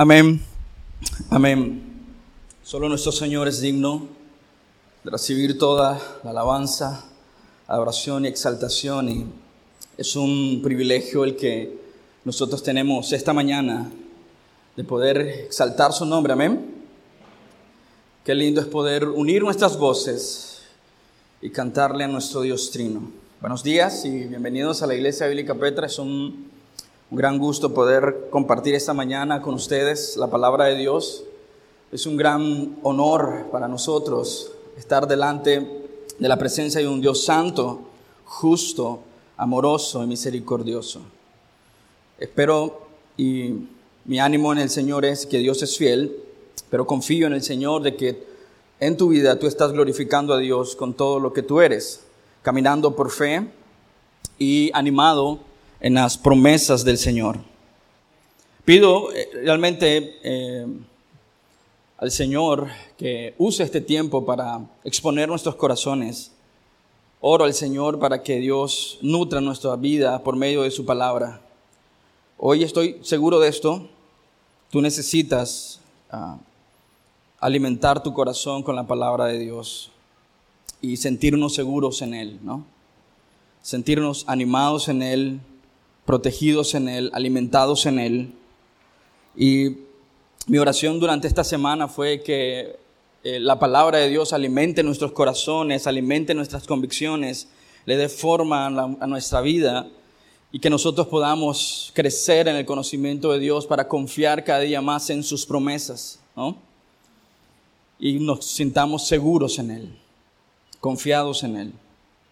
Amén. Amén. Solo nuestro Señor es digno de recibir toda la alabanza, adoración y exaltación. Y es un privilegio el que nosotros tenemos esta mañana de poder exaltar su nombre. Amén. Qué lindo es poder unir nuestras voces y cantarle a nuestro Dios Trino. Buenos días y bienvenidos a la Iglesia Bíblica Petra. Es un gran gusto poder compartir esta mañana con ustedes la palabra de Dios. Es un gran honor para nosotros estar delante de la presencia de un Dios santo, justo, amoroso y misericordioso. Espero y mi ánimo en el Señor es que Dios es fiel, pero confío en el Señor de que en tu vida tú estás glorificando a Dios con todo lo que tú eres, caminando por fe y animado en las promesas del Señor. Pido realmente al Señor que use este tiempo para exponer nuestros corazones. Oro al Señor para que Dios nutra nuestra vida por medio de su palabra. Hoy estoy seguro de esto. Tú necesitas alimentar tu corazón con la palabra de Dios y sentirnos seguros en Él, ¿no? Sentirnos animados en Él, protegidos en Él, alimentados en Él. Y mi oración durante esta semana fue que la palabra de Dios alimente nuestros corazones, alimente nuestras convicciones, le dé forma a nuestra vida y que nosotros podamos crecer en el conocimiento de Dios para confiar cada día más en sus promesas, ¿no? Y nos sintamos seguros en Él, confiados en Él.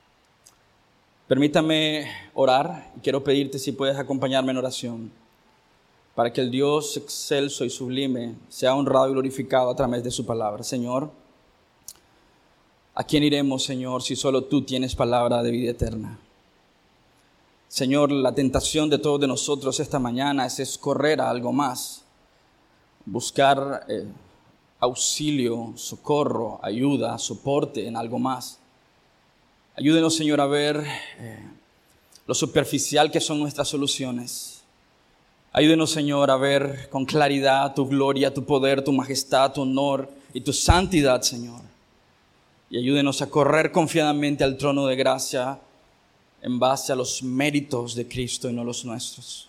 Permítame orar y quiero pedirte si puedes acompañarme en oración para que el Dios excelso y sublime sea honrado y glorificado a través de su palabra. Señor, ¿a quién iremos, Señor, si solo tú tienes palabra de vida eterna? Señor, la tentación de todos de nosotros esta mañana es correr a algo más, buscar auxilio, socorro, ayuda, soporte en algo más. Ayúdenos, Señor, a ver lo superficial que son nuestras soluciones. Ayúdenos, Señor, a ver con claridad tu gloria, tu poder, tu majestad, tu honor y tu santidad, Señor. Y ayúdenos a correr confiadamente al trono de gracia en base a los méritos de Cristo y no los nuestros.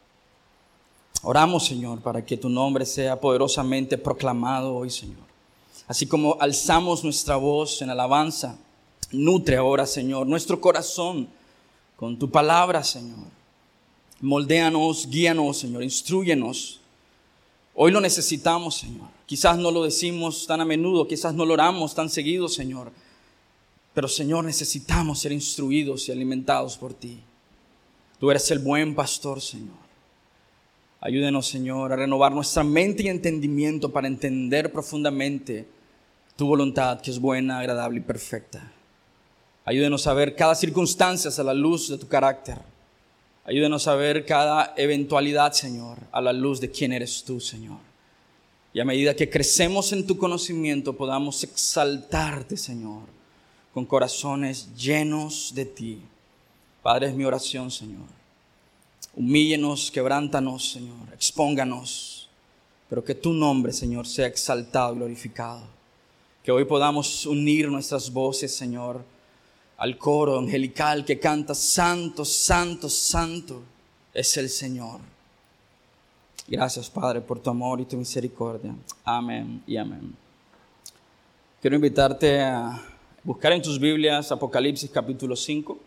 Oramos, Señor, para que tu nombre sea poderosamente proclamado hoy, Señor. Así como alzamos nuestra voz en alabanza, nutre ahora, Señor, nuestro corazón con tu palabra, Señor. Moldéanos, guíanos, Señor, instrúyenos. Hoy lo necesitamos, Señor. Quizás no lo decimos tan a menudo, quizás no lo oramos tan seguido, Señor. Pero, Señor, necesitamos ser instruidos y alimentados por ti. Tú eres el buen pastor, Señor. Ayúdenos, Señor, a renovar nuestra mente y entendimiento para entender profundamente tu voluntad, que es buena, agradable y perfecta. Ayúdenos a ver cada circunstancia a la luz de tu carácter. Ayúdenos a ver cada eventualidad, Señor, a la luz de quién eres tú, Señor. Y a medida que crecemos en tu conocimiento, podamos exaltarte, Señor, con corazones llenos de ti. Padre, es mi oración, Señor. Humíllenos, quebrántanos, Señor, expónganos, pero que tu nombre, Señor, sea exaltado y glorificado. Que hoy podamos unir nuestras voces, Señor, al coro angelical que canta: Santo, Santo, Santo es el Señor. Gracias, Padre, por tu amor y tu misericordia. Amén y amén. Quiero invitarte a buscar en tus Biblias Apocalipsis capítulo 5.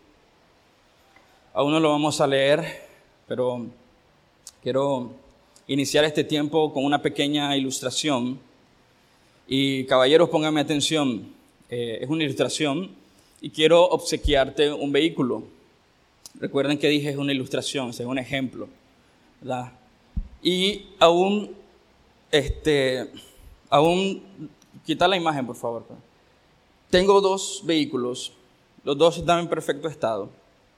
Aún no lo vamos a leer, pero quiero iniciar este tiempo con una pequeña ilustración. Y caballeros, pónganme atención. Es una ilustración. Y quiero obsequiarte un vehículo. Recuerden que dije es una ilustración, es un ejemplo, ¿verdad? Y aún, quita la imagen, por favor. Tengo dos vehículos, los dos están en perfecto estado.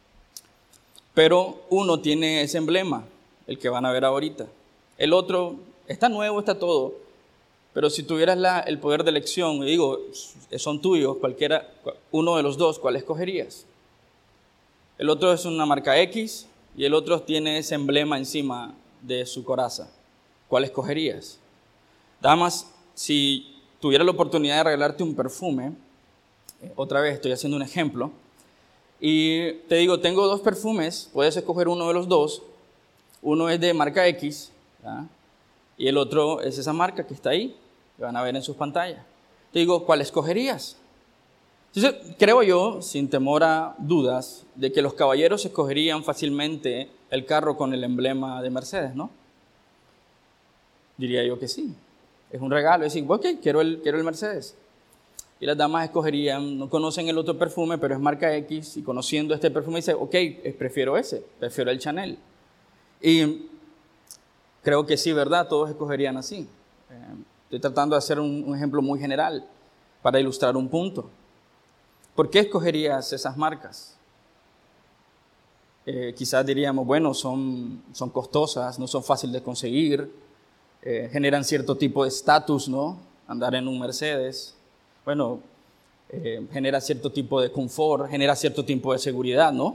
Pero uno tiene ese emblema, el que van a ver ahorita. El otro está nuevo, está todo. Pero si tuvieras el poder de elección, digo, son tuyos, uno de los dos, ¿cuál escogerías? El otro es una marca X y el otro tiene ese emblema encima de su coraza. ¿cuál escogerías? Damas, si tuviera la oportunidad de regalarte un perfume, otra vez estoy haciendo un ejemplo, y te digo, tengo 2 perfumes, puedes escoger uno de los 2, uno es de marca X, ¿ya? Y el otro es esa marca que está ahí, que van a ver en sus pantallas. Te digo, ¿cuál escogerías? Entonces, creo yo, sin temor a dudas, de que los caballeros escogerían fácilmente el carro con el emblema de Mercedes, ¿no? Diría yo que sí. Es un regalo, es decir, ok, quiero el Mercedes. Y las damas escogerían, no conocen el otro perfume, pero es marca X, y conociendo este perfume dicen, ok, prefiero ese, prefiero el Chanel. Y creo que sí, ¿verdad? Todos escogerían así. Estoy tratando de hacer un ejemplo muy general para ilustrar un punto. ¿Por qué escogerías esas marcas? Quizás diríamos, bueno, son costosas, no son fáciles de conseguir, generan cierto tipo de estatus, ¿no? Andar en un Mercedes, bueno, genera cierto tipo de confort, genera cierto tipo de seguridad, ¿no?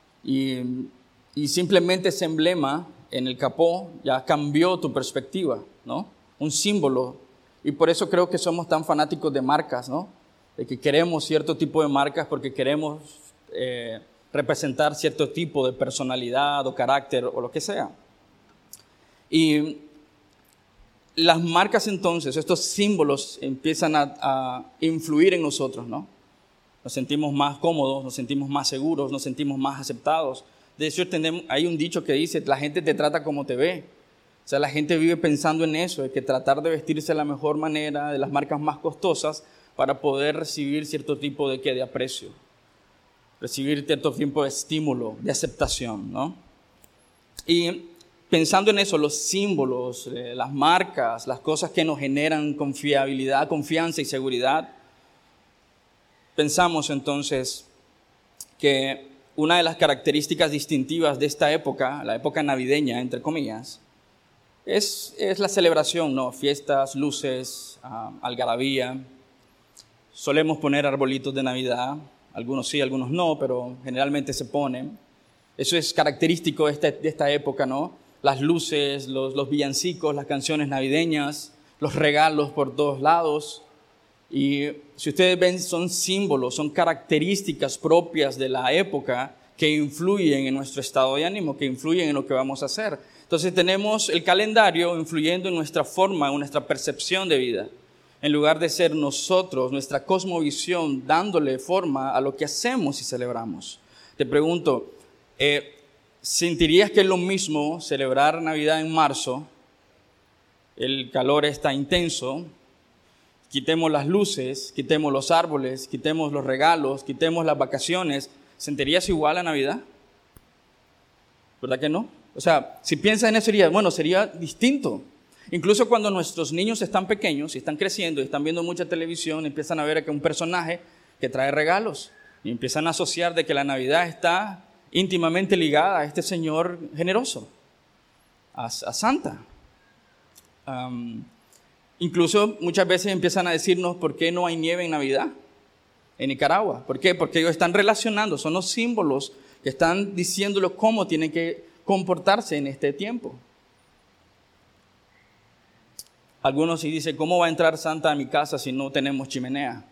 Y simplemente ese emblema en el capó ya cambió tu perspectiva, ¿no? Un símbolo. Y por eso creo que somos tan fanáticos de marcas, ¿no? De que queremos cierto tipo de marcas porque queremos representar cierto tipo de personalidad o carácter o lo que sea. Y las marcas entonces, estos símbolos empiezan a influir en nosotros, ¿no? Nos sentimos más cómodos, nos sentimos más seguros, nos sentimos más aceptados. De hecho, hay un dicho que dice, la gente te trata como te ve. O sea, la gente vive pensando en eso, de que tratar de vestirse de la mejor manera, de las marcas más costosas, para poder recibir cierto tipo de aprecio, recibir cierto tipo de estímulo, de aceptación, ¿no? Y pensando en eso, los símbolos, las marcas, las cosas que nos generan confiabilidad, confianza y seguridad, pensamos entonces que una de las características distintivas de esta época, la época navideña, entre comillas, es la celebración, ¿no? Fiestas, luces, algarabía. Solemos poner arbolitos de Navidad, algunos sí, algunos no, pero generalmente se ponen. Eso es característico de esta época, ¿no? Las luces, los villancicos, las canciones navideñas, los regalos por todos lados. Y si ustedes ven, son símbolos, son características propias de la época que influyen en nuestro estado de ánimo, que influyen en lo que vamos a hacer. Entonces tenemos el calendario influyendo en nuestra forma, en nuestra percepción de vida. En lugar de ser nosotros, nuestra cosmovisión, dándole forma a lo que hacemos y celebramos. Te pregunto, ¿sentirías que es lo mismo celebrar Navidad en marzo? El calor está intenso. Quitemos las luces, quitemos los árboles, quitemos los regalos, quitemos las vacaciones. ¿Sentirías igual a Navidad? ¿Verdad que no? O sea, si piensas en eso, sería distinto. Incluso cuando nuestros niños están pequeños y están creciendo y están viendo mucha televisión, empiezan a ver que un personaje que trae regalos y empiezan a asociar de que la Navidad está íntimamente ligada a este Señor generoso, a Santa. Incluso muchas veces empiezan a decirnos por qué no hay nieve en Navidad en Nicaragua. ¿Por qué? Porque ellos están relacionando, son los símbolos que están diciéndolo cómo tienen que comportarse en este tiempo. Algunos sí dicen, ¿cómo va a entrar Santa a mi casa si no tenemos chimenea?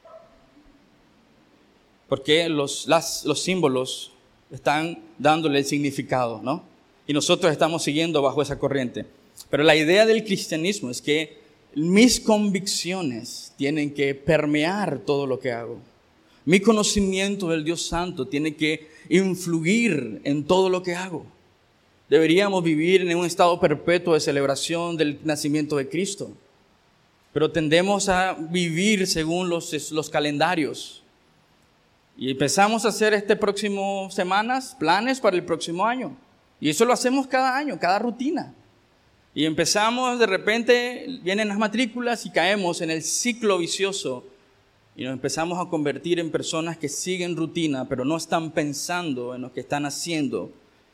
Porque los símbolos están dándole el significado, ¿no? Y nosotros estamos siguiendo bajo esa corriente. Pero la idea del cristianismo es que mis convicciones tienen que permear todo lo que hago. Mi conocimiento del Dios Santo tiene que influir en todo lo que hago. Deberíamos vivir en un estado perpetuo de celebración del nacimiento de Cristo. Pero tendemos a vivir según los calendarios. Y empezamos a hacer semanas planes para el próximo año. Y eso lo hacemos cada año, cada rutina. Y empezamos, de repente, vienen las matrículas y caemos en el ciclo vicioso. Y nos empezamos a convertir en personas que siguen rutina, pero no están pensando en lo que están haciendo.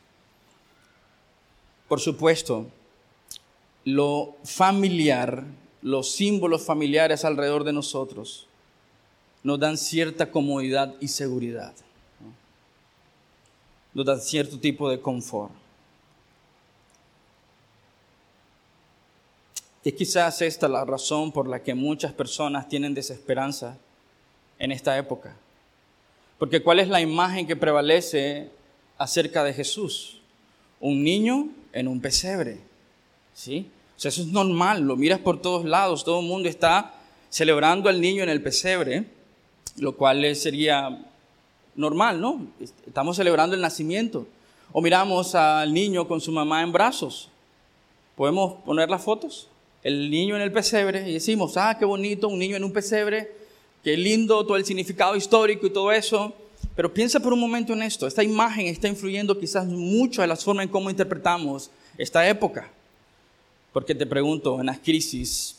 Por supuesto, lo familiar, los símbolos familiares alrededor de nosotros, nos dan cierta comodidad y seguridad, ¿no? Nos dan cierto tipo de confort. Y quizás esta es la razón por la que muchas personas tienen desesperanza en esta época. Porque ¿cuál es la imagen que prevalece acerca de Jesús? Un niño en un pesebre, ¿sí? O sea, eso es normal, lo miras por todos lados, todo el mundo está celebrando al niño en el pesebre, lo cual sería normal, ¿no? Estamos celebrando el nacimiento. O miramos al niño con su mamá en brazos. ¿Podemos poner las fotos? El niño en el pesebre y decimos, qué bonito, un niño en un pesebre, qué lindo todo el significado histórico y todo eso. Pero piensa por un momento en esto. Esta imagen está influyendo quizás mucho en la forma en cómo interpretamos esta época. Porque te pregunto, en las crisis,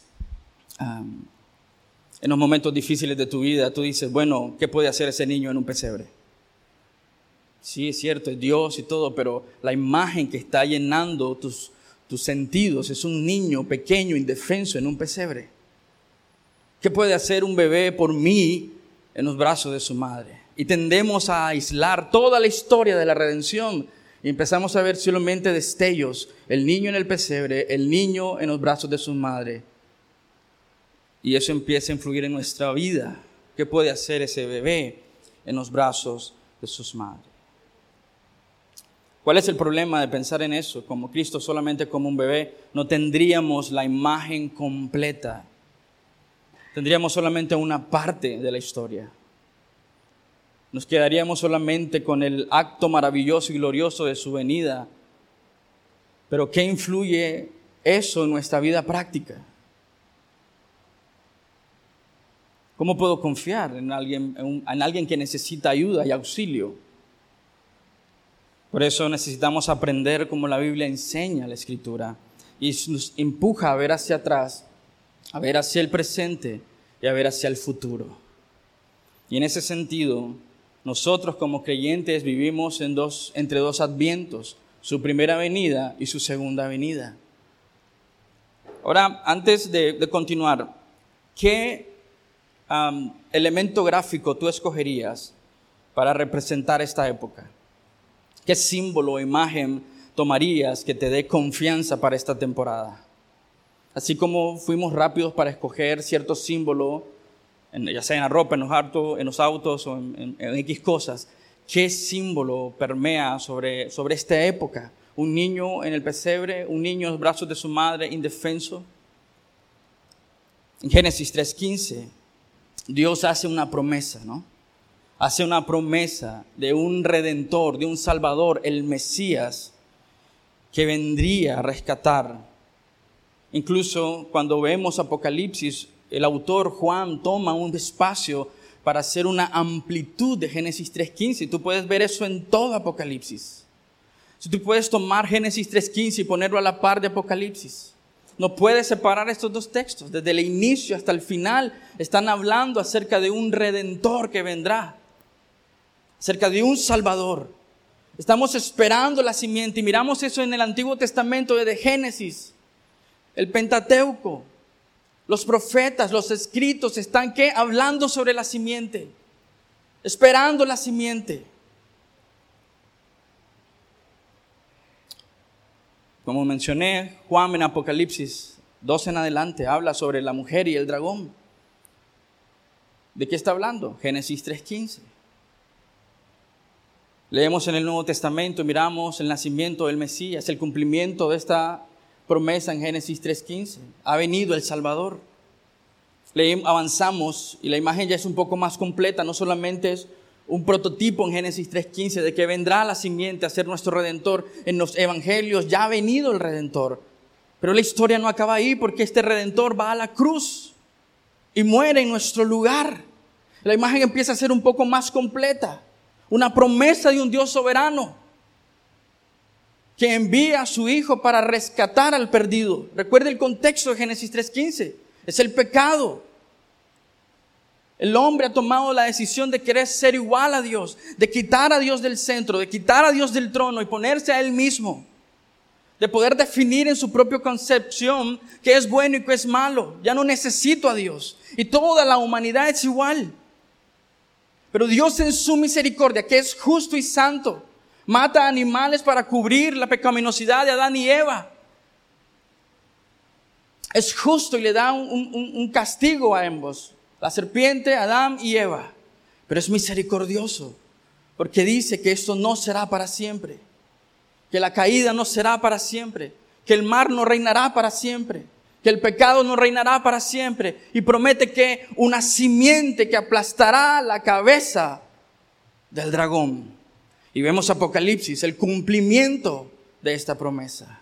en los momentos difíciles de tu vida, tú dices, bueno, ¿qué puede hacer ese niño en un pesebre? Sí, es cierto, es Dios y todo, pero la imagen que está llenando tus sentidos es un niño pequeño, indefenso en un pesebre. ¿Qué puede hacer un bebé por mí en los brazos de su madre? Y tendemos a aislar toda la historia de la redención y empezamos a ver solamente destellos. El niño en el pesebre, el niño en los brazos de su madre. Y eso empieza a influir en nuestra vida. ¿Qué puede hacer ese bebé en los brazos de sus madres? ¿Cuál es el problema de pensar en eso? Como Cristo solamente como un bebé, no tendríamos la imagen completa. Tendríamos solamente una parte de la historia. Nos quedaríamos solamente con el acto maravilloso y glorioso de su venida. Pero ¿qué influye eso en nuestra vida práctica? ¿Cómo puedo confiar en alguien que necesita ayuda y auxilio? Por eso necesitamos aprender como la Biblia enseña la Escritura y nos empuja a ver hacia atrás, a ver hacia el presente y a ver hacia el futuro. Y en ese sentido, nosotros como creyentes vivimos entre dos advientos, su primera venida y su segunda venida. Ahora, antes de continuar, ¿qué elemento gráfico tú escogerías para representar esta época? ¿Qué símbolo o imagen tomarías que te dé confianza para esta temporada? Así como fuimos rápidos para escoger cierto símbolo, ya sea en la ropa, en los autos o en X cosas, ¿qué símbolo permea sobre esta época? Un niño en el pesebre, un niño en los brazos de su madre, indefenso. En Génesis 3:15, Dios hace una promesa, ¿no? Hace una promesa de un redentor, de un salvador, el Mesías, que vendría a rescatar. Incluso cuando vemos Apocalipsis, el autor Juan toma un espacio para hacer una amplitud de Génesis 3:15. Y tú puedes ver eso en todo Apocalipsis. Si tú puedes tomar Génesis 3:15 y ponerlo a la par de Apocalipsis. No puedes separar estos dos textos. Desde el inicio hasta el final están hablando acerca de un redentor que vendrá. Acerca de un Salvador. Estamos esperando la simiente y miramos eso en el Antiguo Testamento desde Génesis. El Pentateuco, los profetas, los escritos están hablando sobre la simiente. Esperando la simiente. Como mencioné, Juan en Apocalipsis 12 en adelante habla sobre la mujer y el dragón. ¿De qué está hablando? Génesis 3:15. Leemos en el Nuevo Testamento y miramos el nacimiento del Mesías, el cumplimiento de esta promesa en Génesis 3:15. Ha venido el Salvador. Avanzamos y la imagen ya es un poco más completa, no solamente es un prototipo en Génesis 3:15 de que vendrá la simiente a ser nuestro Redentor. En los Evangelios ya ha venido el Redentor. Pero la historia no acaba ahí porque este Redentor va a la cruz y muere en nuestro lugar. La imagen empieza a ser un poco más completa. Una promesa de un Dios soberano que envía a su Hijo para rescatar al perdido. Recuerde el contexto de Génesis 3:15. Es el pecado. El hombre ha tomado la decisión de querer ser igual a Dios, de quitar a Dios del centro, de quitar a Dios del trono y ponerse a Él mismo. De poder definir en su propia concepción qué es bueno y qué es malo. Ya no necesito a Dios. Y toda la humanidad es igual. Pero Dios en su misericordia, que es justo y santo, mata animales para cubrir la pecaminosidad de Adán y Eva. es justo y le da un castigo a ambos, la serpiente, Adán y Eva. Pero es misericordioso, porque dice que esto no será para siempre, que la caída no será para siempre, que el mar no reinará para siempre, que el pecado no reinará para siempre, y promete que una simiente que aplastará la cabeza del dragón. Y vemos Apocalipsis, el cumplimiento de esta promesa.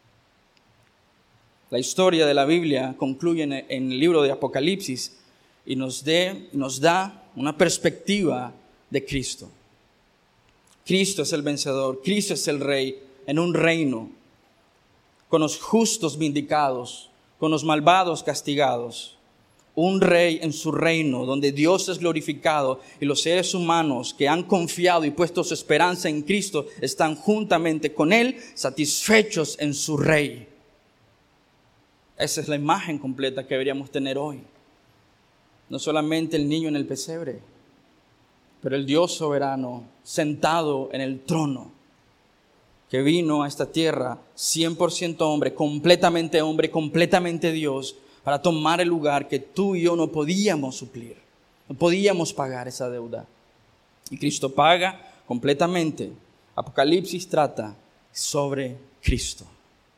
La historia de la Biblia concluye en el libro de Apocalipsis y nos da una perspectiva de Cristo. Cristo es el vencedor, Cristo es el Rey en un reino con los justos vindicados, con los malvados castigados. Un Rey en su reino donde Dios es glorificado y los seres humanos que han confiado y puesto su esperanza en Cristo están juntamente con Él, satisfechos en su Rey. Esa es la imagen completa que deberíamos tener hoy. No solamente el niño en el pesebre, pero el Dios soberano sentado en el trono, que vino a esta tierra 100% hombre, completamente Dios, para tomar el lugar que tú y yo no podíamos suplir, no podíamos pagar esa deuda. Y Cristo paga completamente. Apocalipsis trata sobre Cristo.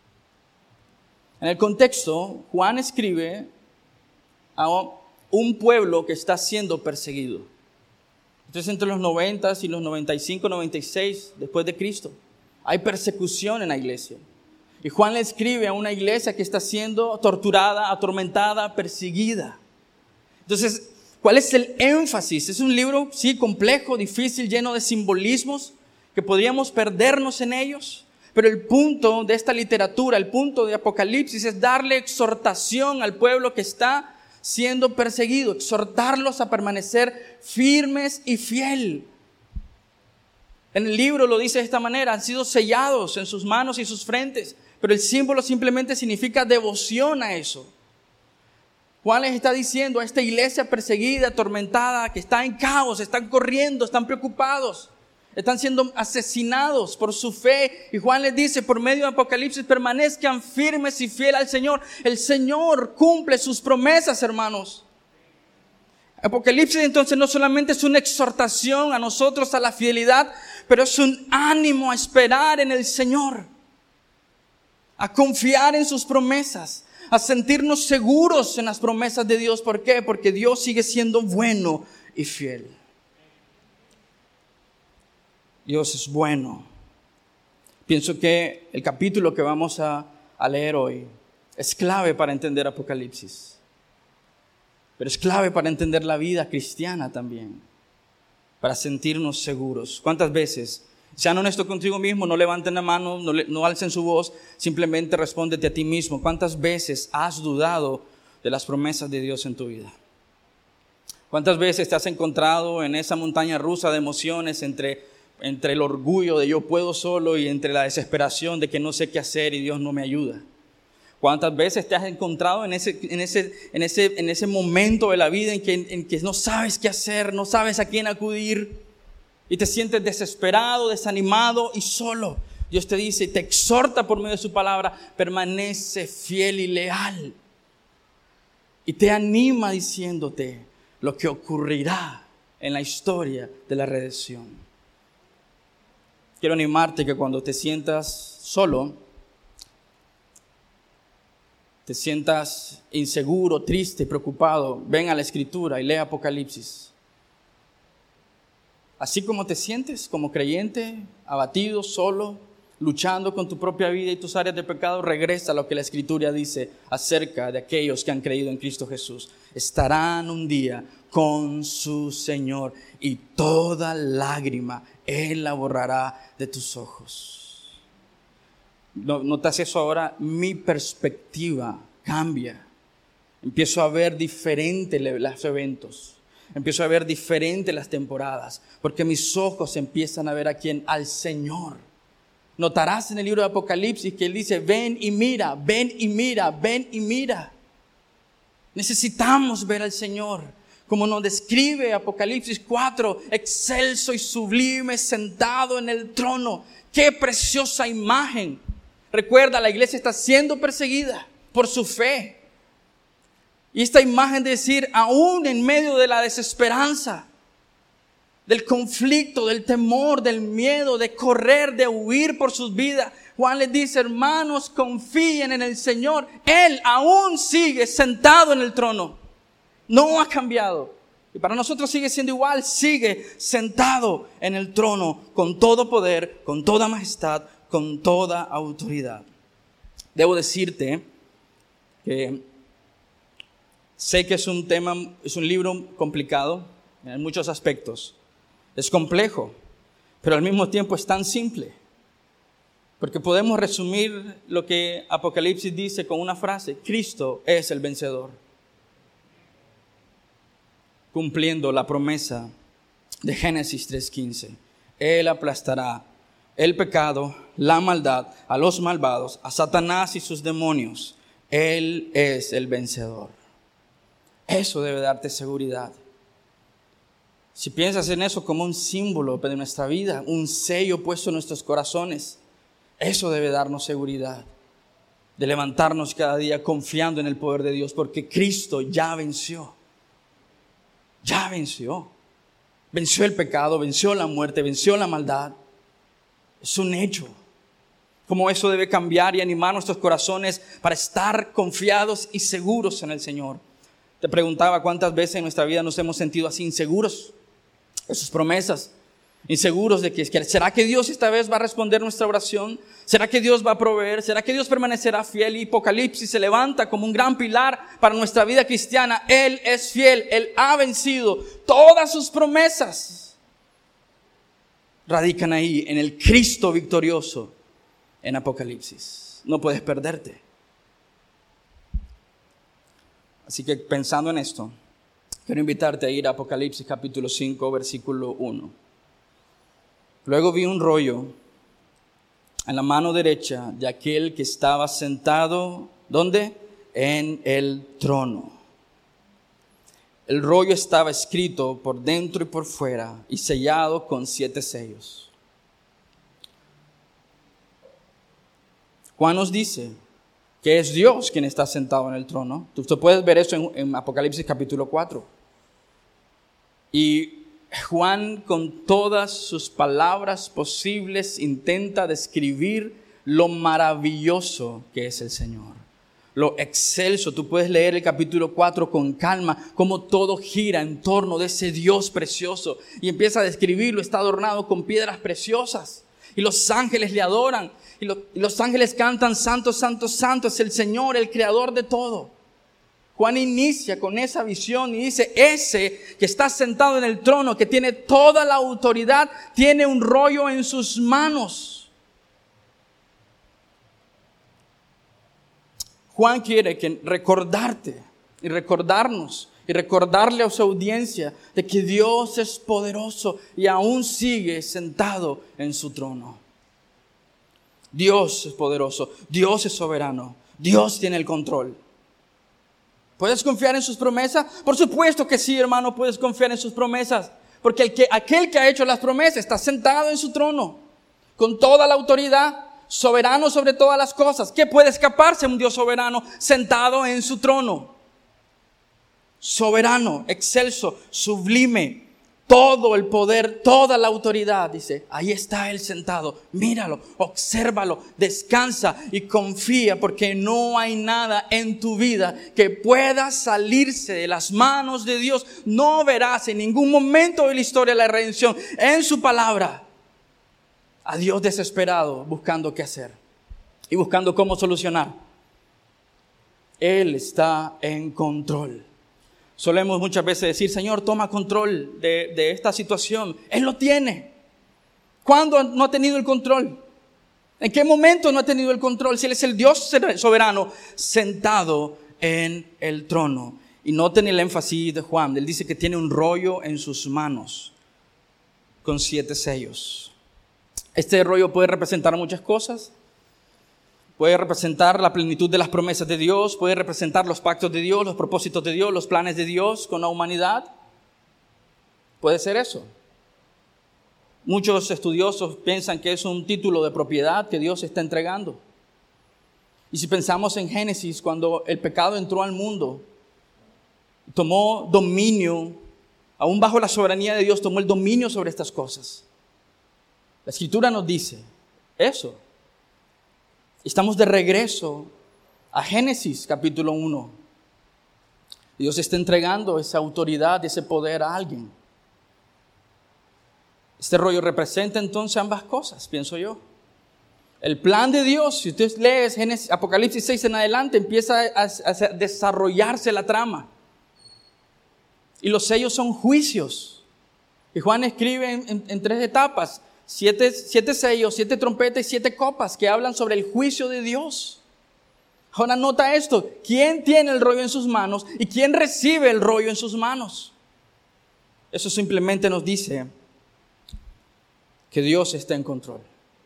En el contexto, Juan escribe a un pueblo que está siendo perseguido. Entonces, entre los 90 y los 95, 96 después de Cristo, hay persecución en la iglesia. Y Juan le escribe a una iglesia que está siendo torturada, atormentada, perseguida. Entonces, ¿cuál es el énfasis? Es un libro, sí, complejo, difícil, lleno de simbolismos, que podríamos perdernos en ellos. Pero el punto de esta literatura, el punto de Apocalipsis, es darle exhortación al pueblo que está siendo perseguido, exhortarlos a permanecer firmes y fiel. En el libro lo dice de esta manera: han sido sellados en sus manos y sus frentes, pero el símbolo simplemente significa devoción a eso. Juan les está diciendo a esta iglesia perseguida, atormentada, que está en caos, están corriendo, están preocupados, están siendo asesinados por su fe. Y Juan les dice por medio de Apocalipsis: permanezcan firmes y fieles al Señor. El Señor cumple sus promesas, hermanos. Apocalipsis entonces no solamente es una exhortación a nosotros a la fidelidad, pero es un ánimo a esperar en el Señor, a confiar en sus promesas, a sentirnos seguros en las promesas de Dios. ¿Por qué? Porque Dios sigue siendo bueno y fiel. Dios es bueno. Pienso que el capítulo que vamos a leer hoy es clave para entender Apocalipsis. Pero es clave para entender la vida cristiana también, para sentirnos seguros. ¿Cuántas veces? Sean honestos contigo mismo, no levanten la mano, no alcen su voz, simplemente respóndete a ti mismo. ¿Cuántas veces has dudado de las promesas de Dios en tu vida? ¿Cuántas veces te has encontrado en esa montaña rusa de emociones entre el orgullo de yo puedo solo y entre la desesperación de que no sé qué hacer y Dios no me ayuda? ¿Cuántas veces te has encontrado en ese momento de la vida en que no sabes qué hacer, no sabes a quién acudir y te sientes desesperado, desanimado y solo? Dios te dice y te exhorta por medio de su palabra: permanece fiel y leal. Y te anima diciéndote lo que ocurrirá en la historia de la redención. Quiero animarte que cuando te sientas solo, te sientas inseguro, triste, preocupado, ven a la Escritura y lee Apocalipsis. Así como te sientes como creyente, abatido, solo, luchando con tu propia vida y tus áreas de pecado, regresa a lo que la Escritura dice acerca de aquellos que han creído en Cristo Jesús. Estarán un día con su Señor y toda lágrima Él la borrará de tus ojos. ¿Notas eso ahora? Mi perspectiva cambia. Empiezo a ver diferente los eventos. Empiezo a ver diferente las temporadas. Porque mis ojos empiezan a ver a quién, al Señor. Notarás en el libro de Apocalipsis que Él dice: ven y mira, ven y mira, ven y mira. Necesitamos ver al Señor. Como nos describe Apocalipsis 4, excelso y sublime, sentado en el trono. ¡Qué preciosa imagen! Recuerda, la iglesia está siendo perseguida por su fe. Y esta imagen de decir, aún en medio de la desesperanza, del conflicto, del temor, del miedo, de correr, de huir por sus vidas, Juan les dice, hermanos, confíen en el Señor. Él aún sigue sentado en el trono. No ha cambiado. Y para nosotros sigue siendo igual. Sigue sentado en el trono con todo poder, con toda majestad, con toda autoridad. Debo decirte que sé que es un tema, es un libro complicado en muchos aspectos. Es complejo, pero al mismo tiempo es tan simple. Porque podemos resumir lo que Apocalipsis dice con una frase: Cristo es el vencedor. Cumpliendo la promesa de Génesis 3:15. Él aplastará el pecado, la maldad, a los malvados, a Satanás y sus demonios. Él es el vencedor. Eso debe darte seguridad. Si piensas en eso como un símbolo de nuestra vida, un sello puesto en nuestros corazones, eso debe darnos seguridad de levantarnos cada día confiando en el poder de Dios, porque Cristo ya venció. Ya venció. Venció el pecado, venció la muerte, venció la maldad. Es un hecho. Como eso debe cambiar y animar nuestros corazones para estar confiados y seguros en el Señor. Te preguntaba cuántas veces en nuestra vida nos hemos sentido así inseguros de sus promesas. Inseguros de que ¿será que Dios esta vez va a responder nuestra oración? ¿Será que Dios va a proveer? ¿Será que Dios permanecerá fiel? Y Apocalipsis se levanta como un gran pilar para nuestra vida cristiana. Él es fiel, Él ha vencido. Todas sus promesas radican ahí, en el Cristo victorioso en Apocalipsis. No puedes perderte. Así que pensando en esto, quiero invitarte a ir a Apocalipsis capítulo 5, versículo 1. Luego vi un rollo en la mano derecha de aquel que estaba sentado, ¿dónde? En el trono. El rollo estaba escrito por dentro y por fuera y sellado con 7 sellos. Juan nos dice que es Dios quien está sentado en el trono. Tú puedes ver eso en Apocalipsis capítulo 4. Y Juan, con todas sus palabras posibles, intenta describir lo maravilloso que es el Señor, lo excelso. Tú puedes leer el capítulo 4 con calma, cómo todo gira en torno de ese Dios precioso, y empieza a describirlo. Está adornado con piedras preciosas, y los ángeles le adoran, y los ángeles cantan: Santo, Santo, Santo es el Señor, el Creador de todo. Juan inicia con esa visión y dice: ese que está sentado en el trono, que tiene toda la autoridad, tiene un rollo en sus manos. Juan quiere recordarte y recordarnos y recordarle a su audiencia de que Dios es poderoso y aún sigue sentado en su trono. Dios es poderoso, Dios es soberano, Dios tiene el control. ¿Puedes confiar en sus promesas? Por supuesto que sí, hermano, puedes confiar en sus promesas. Porque aquel que ha hecho las promesas está sentado en su trono, con toda la autoridad, soberano sobre todas las cosas. ¿Qué puede escaparse un Dios soberano sentado en su trono? Soberano, excelso, sublime, todo el poder, toda la autoridad. Dice, ahí está Él sentado. Míralo, obsérvalo, descansa y confía, porque no hay nada en tu vida que pueda salirse de las manos de Dios. No verás en ningún momento de la historia de la redención en su palabra a Dios desesperado buscando qué hacer y buscando cómo solucionar. Él está en control. Solemos muchas veces decir: Señor, toma control de esta situación. Él lo tiene. ¿Cuándo no ha tenido el control? ¿En qué momento no ha tenido el control? Si Él es el Dios soberano sentado en el trono. Y noten el énfasis de Juan. Él dice que tiene un rollo en sus manos con 7 sellos. Este rollo puede representar muchas cosas. Puede representar la plenitud de las promesas de Dios, puede representar los pactos de Dios, los propósitos de Dios, los planes de Dios con la humanidad. Puede ser eso. Muchos estudiosos piensan que es un título de propiedad que Dios está entregando. Y si pensamos en Génesis, cuando el pecado entró al mundo, tomó dominio, aún bajo la soberanía de Dios, tomó el dominio sobre estas cosas. La Escritura nos dice eso. Estamos de regreso a Génesis capítulo 1. Dios está entregando esa autoridad, ese poder a alguien. Este rollo representa entonces ambas cosas, pienso yo. El plan de Dios, si usted lee Génesis, Apocalipsis 6 en adelante, empieza a desarrollarse la trama. Y los sellos son juicios. Y Juan escribe en 3 etapas, 7 sellos, 7 trompetas y 7 copas que hablan sobre el juicio de Dios. Ahora nota esto, ¿quién tiene el rollo en sus manos y quién recibe el rollo en sus manos? Eso simplemente nos dice que Dios está en control.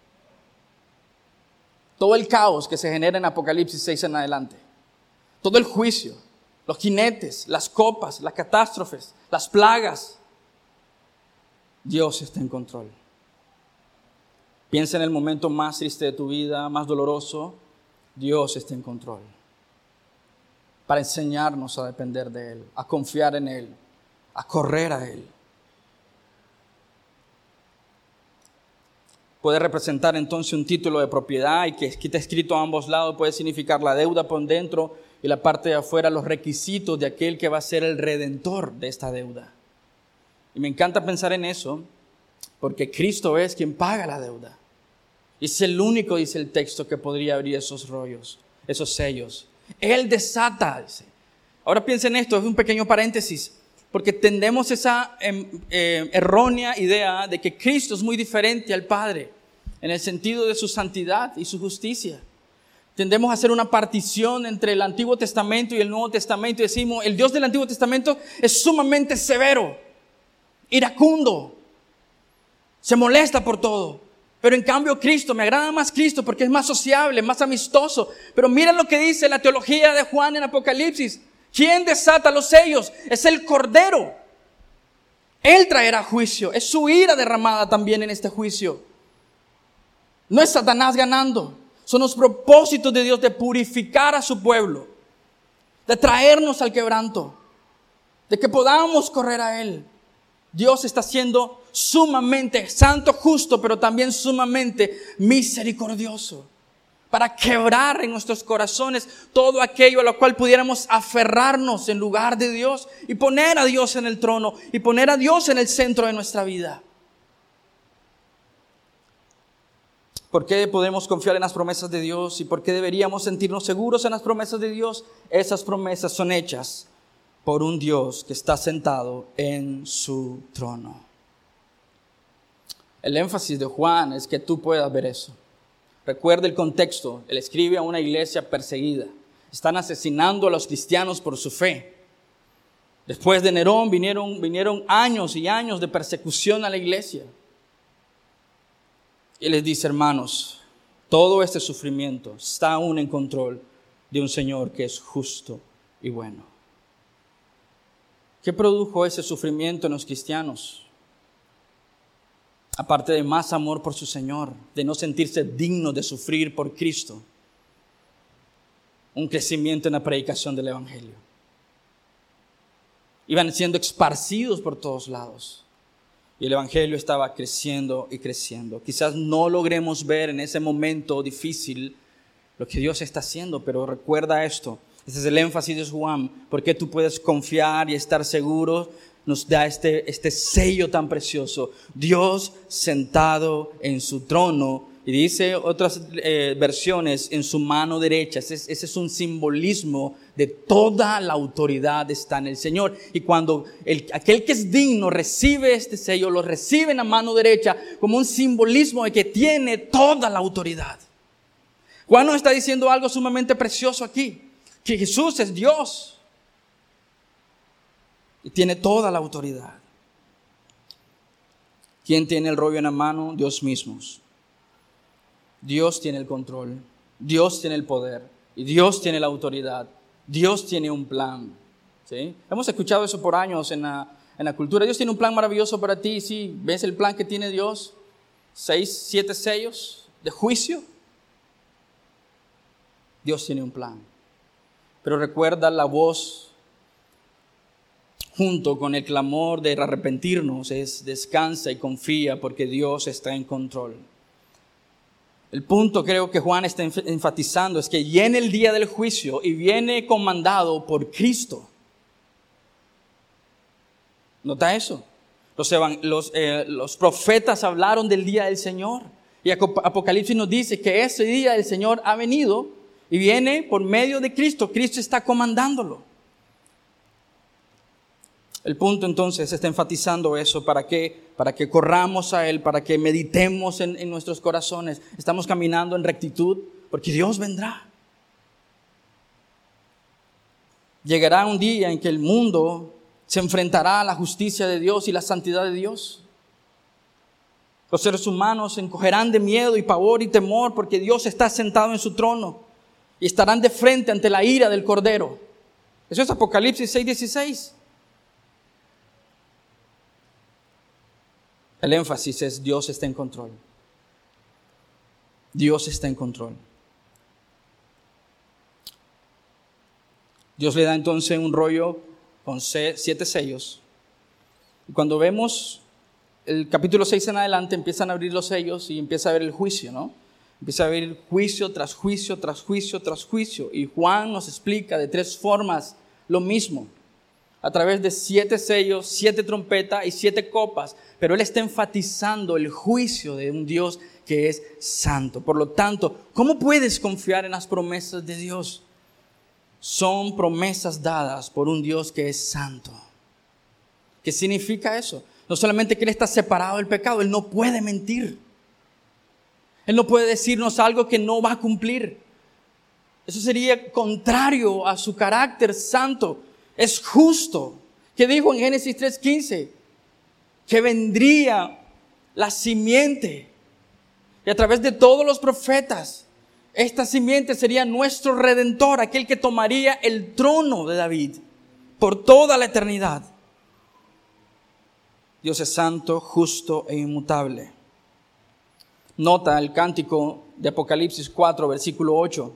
Todo el caos que se genera en Apocalipsis 6 en adelante, todo el juicio, los jinetes, las copas, las catástrofes, las plagas, Dios está en control. Piensa en el momento más triste de tu vida, más doloroso, Dios está en control. Para enseñarnos a depender de Él, a confiar en Él, a correr a Él. Puede representar entonces un título de propiedad y que está escrito a ambos lados. Puede significar la deuda por dentro y la parte de afuera, los requisitos de aquel que va a ser el redentor de esta deuda. Y me encanta pensar en eso porque Cristo es quien paga la deuda. Y es el único, dice el texto, que podría abrir esos rollos, esos sellos. Él desata, dice. Ahora piensen esto, es un pequeño paréntesis, porque tendemos esa errónea idea de que Cristo es muy diferente al Padre, en el sentido de su santidad y su justicia. Tendemos a hacer una partición entre el Antiguo Testamento y el Nuevo Testamento y decimos, el Dios del Antiguo Testamento es sumamente severo, iracundo, se molesta por todo. Pero en cambio Cristo, me agrada más Cristo porque es más sociable, más amistoso. Pero miren lo que dice la teología de Juan en Apocalipsis. ¿Quién desata los sellos? Es el Cordero. Él traerá juicio. Es su ira derramada también en este juicio. No es Satanás ganando. Son los propósitos de Dios de purificar a su pueblo, de traernos al quebranto, de que podamos correr a Él. Dios está siendo sumamente santo, justo, pero también sumamente misericordioso, para quebrar en nuestros corazones todo aquello a lo cual pudiéramos aferrarnos en lugar de Dios y poner a Dios en el trono y poner a Dios en el centro de nuestra vida. ¿Por qué podemos confiar en las promesas de Dios y por qué deberíamos sentirnos seguros en las promesas de Dios? Esas promesas son hechas por un Dios que está sentado en su trono. El énfasis de Juan es que tú puedas ver eso. Recuerda el contexto. Él escribe a una iglesia perseguida. Están asesinando a los cristianos por su fe. Después de Nerón vinieron años y años de persecución a la iglesia. Y les dice, hermanos, todo este sufrimiento está aún en control de un Señor que es justo y bueno. ¿Qué produjo ese sufrimiento en los cristianos? Aparte de más amor por su Señor, de no sentirse dignos de sufrir por Cristo, un crecimiento en la predicación del Evangelio. Iban siendo esparcidos por todos lados y el Evangelio estaba creciendo y creciendo. Quizás no logremos ver en ese momento difícil lo que Dios está haciendo, pero recuerda esto. Ese es el énfasis de Juan, porque tú puedes confiar y estar seguro. Nos da este sello tan precioso. Dios sentado en su trono. Y dice otras versiones, en su mano derecha. Ese es un simbolismo de toda la autoridad está en el Señor. Y cuando aquel que es digno recibe este sello, lo recibe en la mano derecha como un simbolismo de que tiene toda la autoridad. Juan nos está diciendo algo sumamente precioso aquí. Que Jesús es Dios. Y tiene toda la autoridad. ¿Quién tiene el rollo en la mano? Dios mismo. Dios tiene el control. Dios tiene el poder. Y Dios tiene la autoridad. Dios tiene un plan. ¿Sí? Hemos escuchado eso por años en la cultura. Dios tiene un plan maravilloso para ti. ¿Sí? ¿Ves el plan que tiene Dios? 6, 7 sellos de juicio. Dios tiene un plan. Pero recuerda la voz junto con el clamor de arrepentirnos, es descansa y confía porque Dios está en control. El punto creo que Juan está enfatizando es que viene el día del juicio y viene comandado por Cristo. ¿Nota eso? Los profetas hablaron del día del Señor. Y Apocalipsis nos dice que ese día del Señor ha venido y viene por medio de Cristo. Cristo está comandándolo. El punto entonces está enfatizando eso para que corramos a Él, para que meditemos en nuestros corazones. Estamos caminando en rectitud porque Dios vendrá. Llegará un día en que el mundo se enfrentará a la justicia de Dios y la santidad de Dios. Los seres humanos se encogerán de miedo y pavor y temor porque Dios está sentado en su trono y estarán de frente ante la ira del Cordero. Eso es Apocalipsis 6:16. El énfasis es Dios está en control. Dios está en control. Dios le da entonces un rollo con 7 sellos. Y cuando vemos el capítulo 6 en adelante, empiezan a abrir los sellos y empieza a ver el juicio, ¿no? Empieza a ver juicio tras juicio, tras juicio, tras juicio. Y Juan nos explica de 3 formas lo mismo. A través de 7 sellos, 7 trompetas y 7 copas. Pero Él está enfatizando el juicio de un Dios que es santo. Por lo tanto, ¿cómo puedes confiar en las promesas de Dios? Son promesas dadas por un Dios que es santo. ¿Qué significa eso? No solamente que Él está separado del pecado, Él no puede mentir. Él no puede decirnos algo que no va a cumplir. Eso sería contrario a su carácter santo. Es justo. Que dijo en Génesis 3:15 que vendría la simiente. Y a través de todos los profetas, esta simiente sería nuestro Redentor, aquel que tomaría el trono de David por toda la eternidad. Dios es santo, justo e inmutable. Nota el cántico de Apocalipsis 4, versículo 8.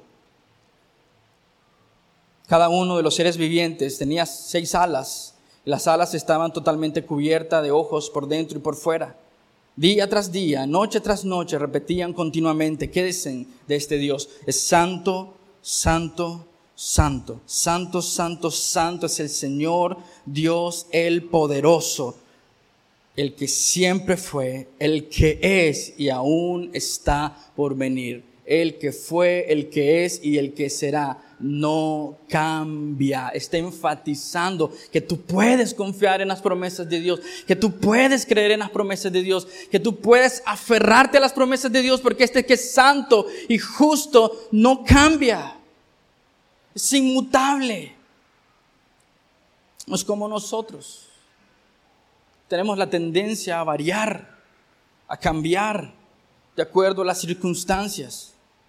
Cada uno de los seres vivientes tenía 6 alas. Las alas estaban totalmente cubiertas de ojos por dentro y por fuera. Día tras día, noche tras noche, repetían continuamente, ¿qué dicen de este Dios? Es santo, santo, santo. Santo, santo, santo es el Señor, Dios el poderoso. El que siempre fue, el que es y aún está por venir. El que fue, el que es y el que será. No cambia. Está enfatizando que tú puedes confiar en las promesas de Dios, que tú puedes creer en las promesas de Dios, que tú puedes aferrarte a las promesas de Dios, porque este que es santo y justo no cambia. Es inmutable. No es como nosotros. Tenemos la tendencia a variar, a cambiar de acuerdo a las circunstancias.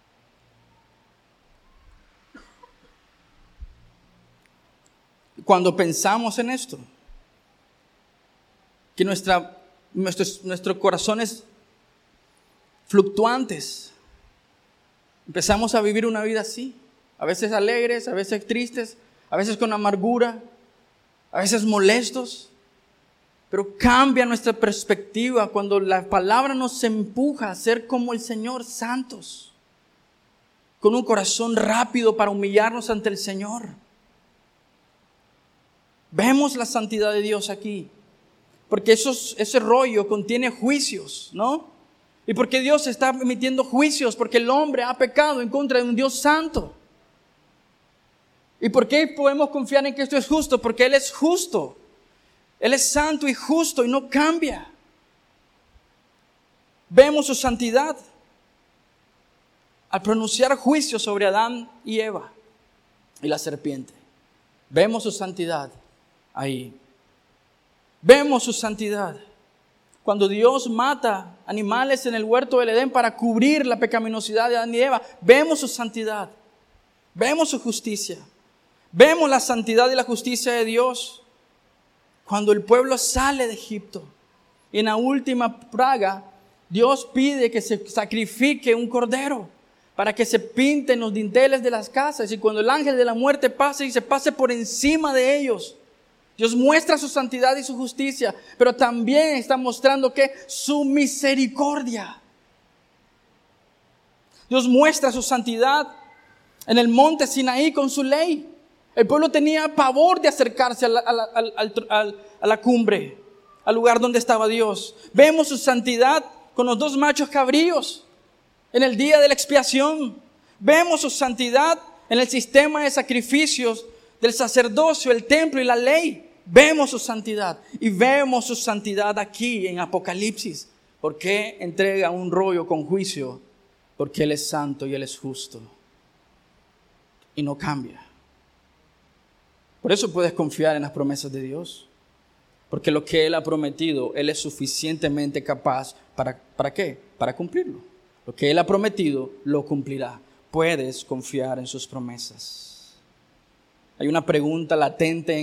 Cuando pensamos en esto, que nuestros corazones fluctuantes, empezamos a vivir una vida así, a veces alegres, a veces tristes, a veces con amargura, a veces molestos, pero cambia nuestra perspectiva cuando la palabra nos empuja a ser como el Señor, santos, con un corazón rápido para humillarnos ante el Señor. Vemos la santidad de Dios aquí, porque ese rollo contiene juicios, ¿no? Y porque Dios está emitiendo juicios, porque el hombre ha pecado en contra de un Dios santo. ¿Y por qué podemos confiar en que esto es justo? Porque Él es justo, Él es santo y justo y no cambia. Vemos su santidad al pronunciar juicio sobre Adán y Eva y la serpiente. Vemos su santidad ahí. Vemos su santidad cuando Dios mata animales en el huerto del Edén para cubrir la pecaminosidad de Adán y Eva. Vemos su santidad, vemos su justicia, vemos la santidad y la justicia de Dios cuando el pueblo sale de Egipto. Y en la última plaga, Dios pide que se sacrifique un cordero para que se pinten los dinteles de las casas, y cuando el ángel de la muerte pase y se pase por encima de ellos, Dios muestra su santidad y su justicia, pero también está mostrando que su misericordia. Dios muestra su santidad en el monte Sinaí con su ley. El pueblo tenía pavor de acercarse a la cumbre, al lugar donde estaba Dios. Vemos su santidad con los 2 machos cabríos en el día de la expiación. Vemos su santidad en el sistema de sacrificios del sacerdocio, el templo y la ley. Vemos su santidad y vemos su santidad aquí en Apocalipsis. ¿Por qué entrega un rollo con juicio? Porque Él es santo y Él es justo y no cambia. Por eso puedes confiar en las promesas de Dios, porque lo que Él ha prometido, Él es suficientemente capaz ¿para qué? Para cumplirlo. Lo que Él ha prometido, lo cumplirá. Puedes confiar en sus promesas. Hay una pregunta latente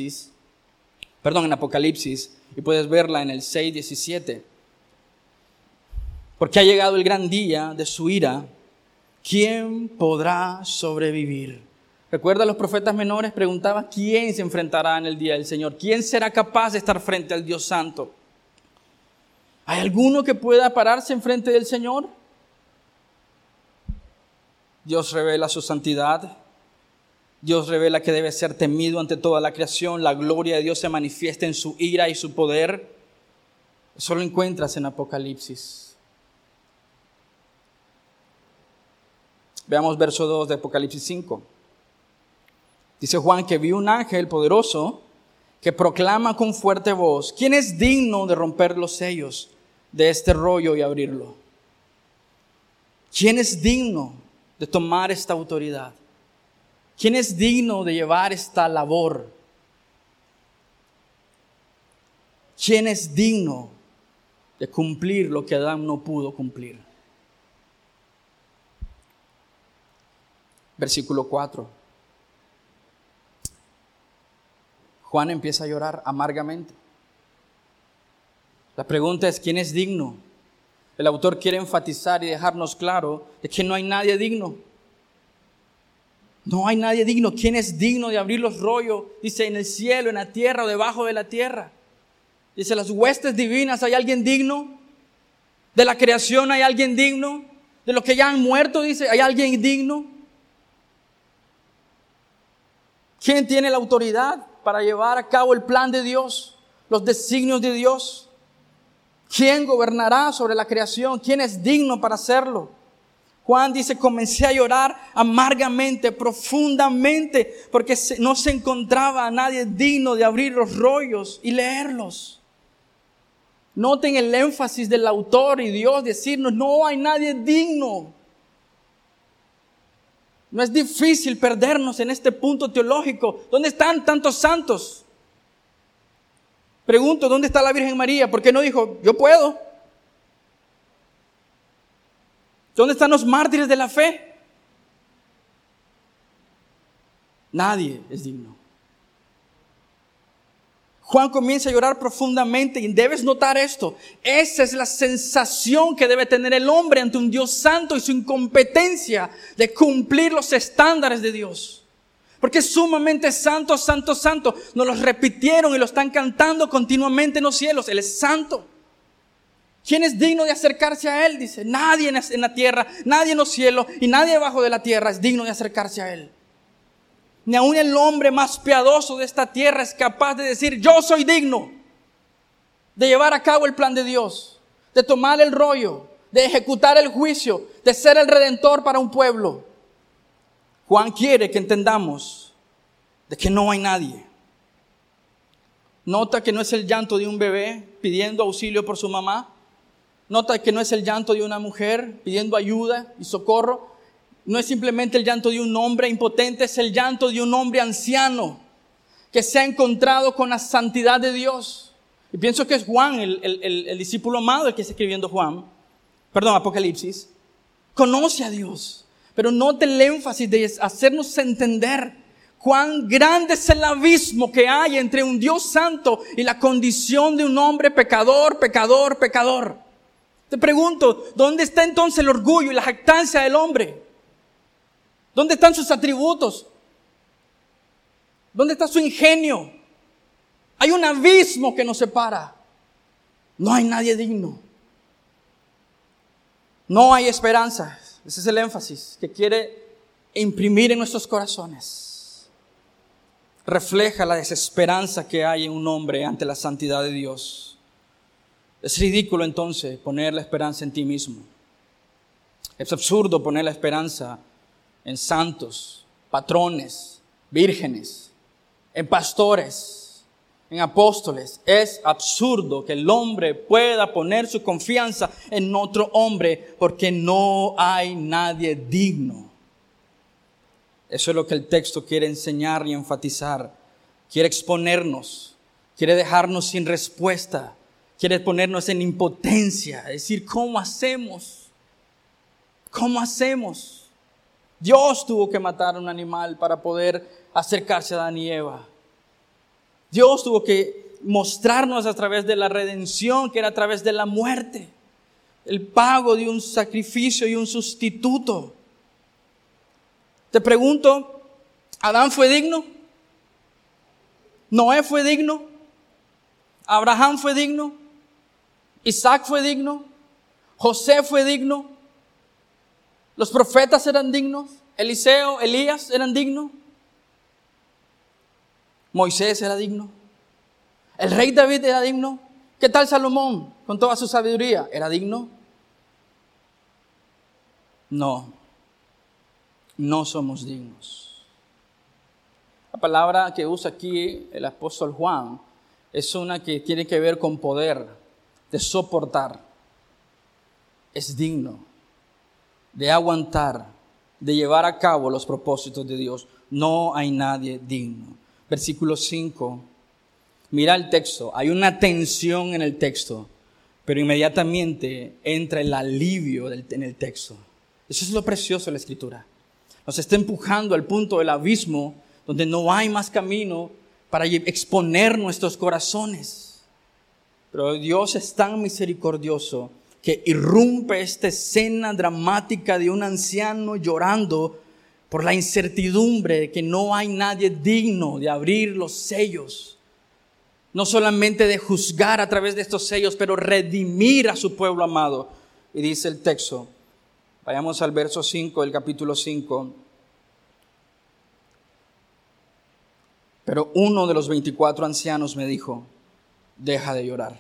en Apocalipsis, y puedes verla en el 6:17. Porque ha llegado el gran día de su ira, ¿quién podrá sobrevivir? ¿Recuerda los profetas menores? Preguntaban, ¿quién se enfrentará en el día del Señor? ¿Quién será capaz de estar frente al Dios Santo? ¿Hay alguno que pueda pararse enfrente del Señor? Dios revela su santidad. Dios revela que debe ser temido ante toda la creación. La gloria de Dios se manifiesta en su ira y su poder. Eso lo encuentras en Apocalipsis. Veamos verso 2 de Apocalipsis 5. Dice Juan que vio un ángel poderoso que proclama con fuerte voz: ¿quién es digno de romper los sellos de este rollo y abrirlo? ¿Quién es digno de tomar esta autoridad? ¿Quién es digno de llevar esta labor? ¿Quién es digno de cumplir lo que Adán no pudo cumplir? Versículo 4. Juan empieza a llorar amargamente. La pregunta es, ¿quién es digno? El autor quiere enfatizar y dejarnos claro de que no hay nadie digno. No hay nadie digno. ¿Quién es digno de abrir los rollos? Dice, en el cielo, en la tierra o debajo de la tierra. Dice, las huestes divinas, ¿hay alguien digno? De la creación, ¿hay alguien digno? De los que ya han muerto, dice, ¿hay alguien digno? ¿Quién tiene la autoridad para llevar a cabo el plan de Dios, los designios de Dios? ¿Quién gobernará sobre la creación? ¿Quién es digno para hacerlo? Juan dice, comencé a llorar amargamente, profundamente, porque no se encontraba a nadie digno de abrir los rollos y leerlos. Noten el énfasis del autor y Dios decirnos, no hay nadie digno. No es difícil perdernos en este punto teológico. ¿Dónde están tantos santos? Pregunto, ¿dónde está la Virgen María? ¿Por qué no dijo, yo puedo? ¿Dónde están los mártires de la fe? Nadie es digno. Juan comienza a llorar profundamente y debes notar esto. Esa es la sensación que debe tener el hombre ante un Dios santo y su incompetencia de cumplir los estándares de Dios. Porque es sumamente santo, santo, santo. Nos lo repitieron y lo están cantando continuamente en los cielos. Él es santo. ¿Quién es digno de acercarse a Él? Dice, nadie en la tierra, nadie en los cielos y nadie debajo de la tierra es digno de acercarse a Él. Ni aun el hombre más piadoso de esta tierra es capaz de decir, yo soy digno de llevar a cabo el plan de Dios, de tomar el rollo, de ejecutar el juicio, de ser el redentor para un pueblo. Juan quiere que entendamos de que no hay nadie. Nota que no es el llanto de un bebé pidiendo auxilio por su mamá. Nota que no es el llanto de una mujer pidiendo ayuda y socorro. No es simplemente el llanto de un hombre impotente, es el llanto de un hombre anciano que se ha encontrado con la santidad de Dios. Y pienso que es Juan, el discípulo amado, el que está escribiendo Apocalipsis. Conoce a Dios, pero note el énfasis de hacernos entender cuán grande es el abismo que hay entre un Dios santo y la condición de un hombre pecador. Te pregunto, ¿dónde está entonces el orgullo y la jactancia del hombre? ¿Dónde están sus atributos? ¿Dónde está su ingenio? Hay un abismo que nos separa. No hay nadie digno. No hay esperanza. Ese es el énfasis que quiere imprimir en nuestros corazones. Refleja la desesperanza que hay en un hombre ante la santidad de Dios. Es ridículo entonces poner la esperanza en ti mismo. Es absurdo poner la esperanza en santos, patrones, vírgenes, en pastores, en apóstoles. Es absurdo que el hombre pueda poner su confianza en otro hombre porque no hay nadie digno. Eso es lo que el texto quiere enseñar y enfatizar. Quiere exponernos, quiere dejarnos sin respuesta, quiere ponernos en impotencia. Es decir, ¿cómo hacemos? ¿Cómo hacemos? Dios tuvo que matar a un animal para poder acercarse a Adán y Eva. Dios tuvo que mostrarnos a través de la redención, que era a través de la muerte, el pago de un sacrificio y un sustituto. Te pregunto, ¿Adán fue digno? ¿Noé fue digno? ¿Abraham fue digno? ¿Isaac fue digno? ¿José fue digno? ¿Los profetas eran dignos? ¿Eliseo, Elías eran dignos? ¿Moisés era digno? ¿El rey David era digno? ¿Qué tal Salomón con toda su sabiduría? ¿Era digno? No somos dignos. La palabra que usa aquí el apóstol Juan es una que tiene que ver con poder, de soportar. Es digno de aguantar, de llevar a cabo los propósitos de Dios. No hay nadie digno. Versículo 5. Mira el texto. Hay una tensión en el texto, pero inmediatamente entra el alivio en el texto. Eso es lo precioso de la Escritura. Nos está empujando al punto del abismo donde no hay más camino para exponer nuestros corazones. Pero Dios es tan misericordioso que irrumpe esta escena dramática de un anciano llorando por la incertidumbre de que no hay nadie digno de abrir los sellos. No solamente de juzgar a través de estos sellos, pero redimir a su pueblo amado. Y dice el texto, vayamos al verso 5 del capítulo 5. Pero uno de los 24 ancianos me dijo, deja de llorar.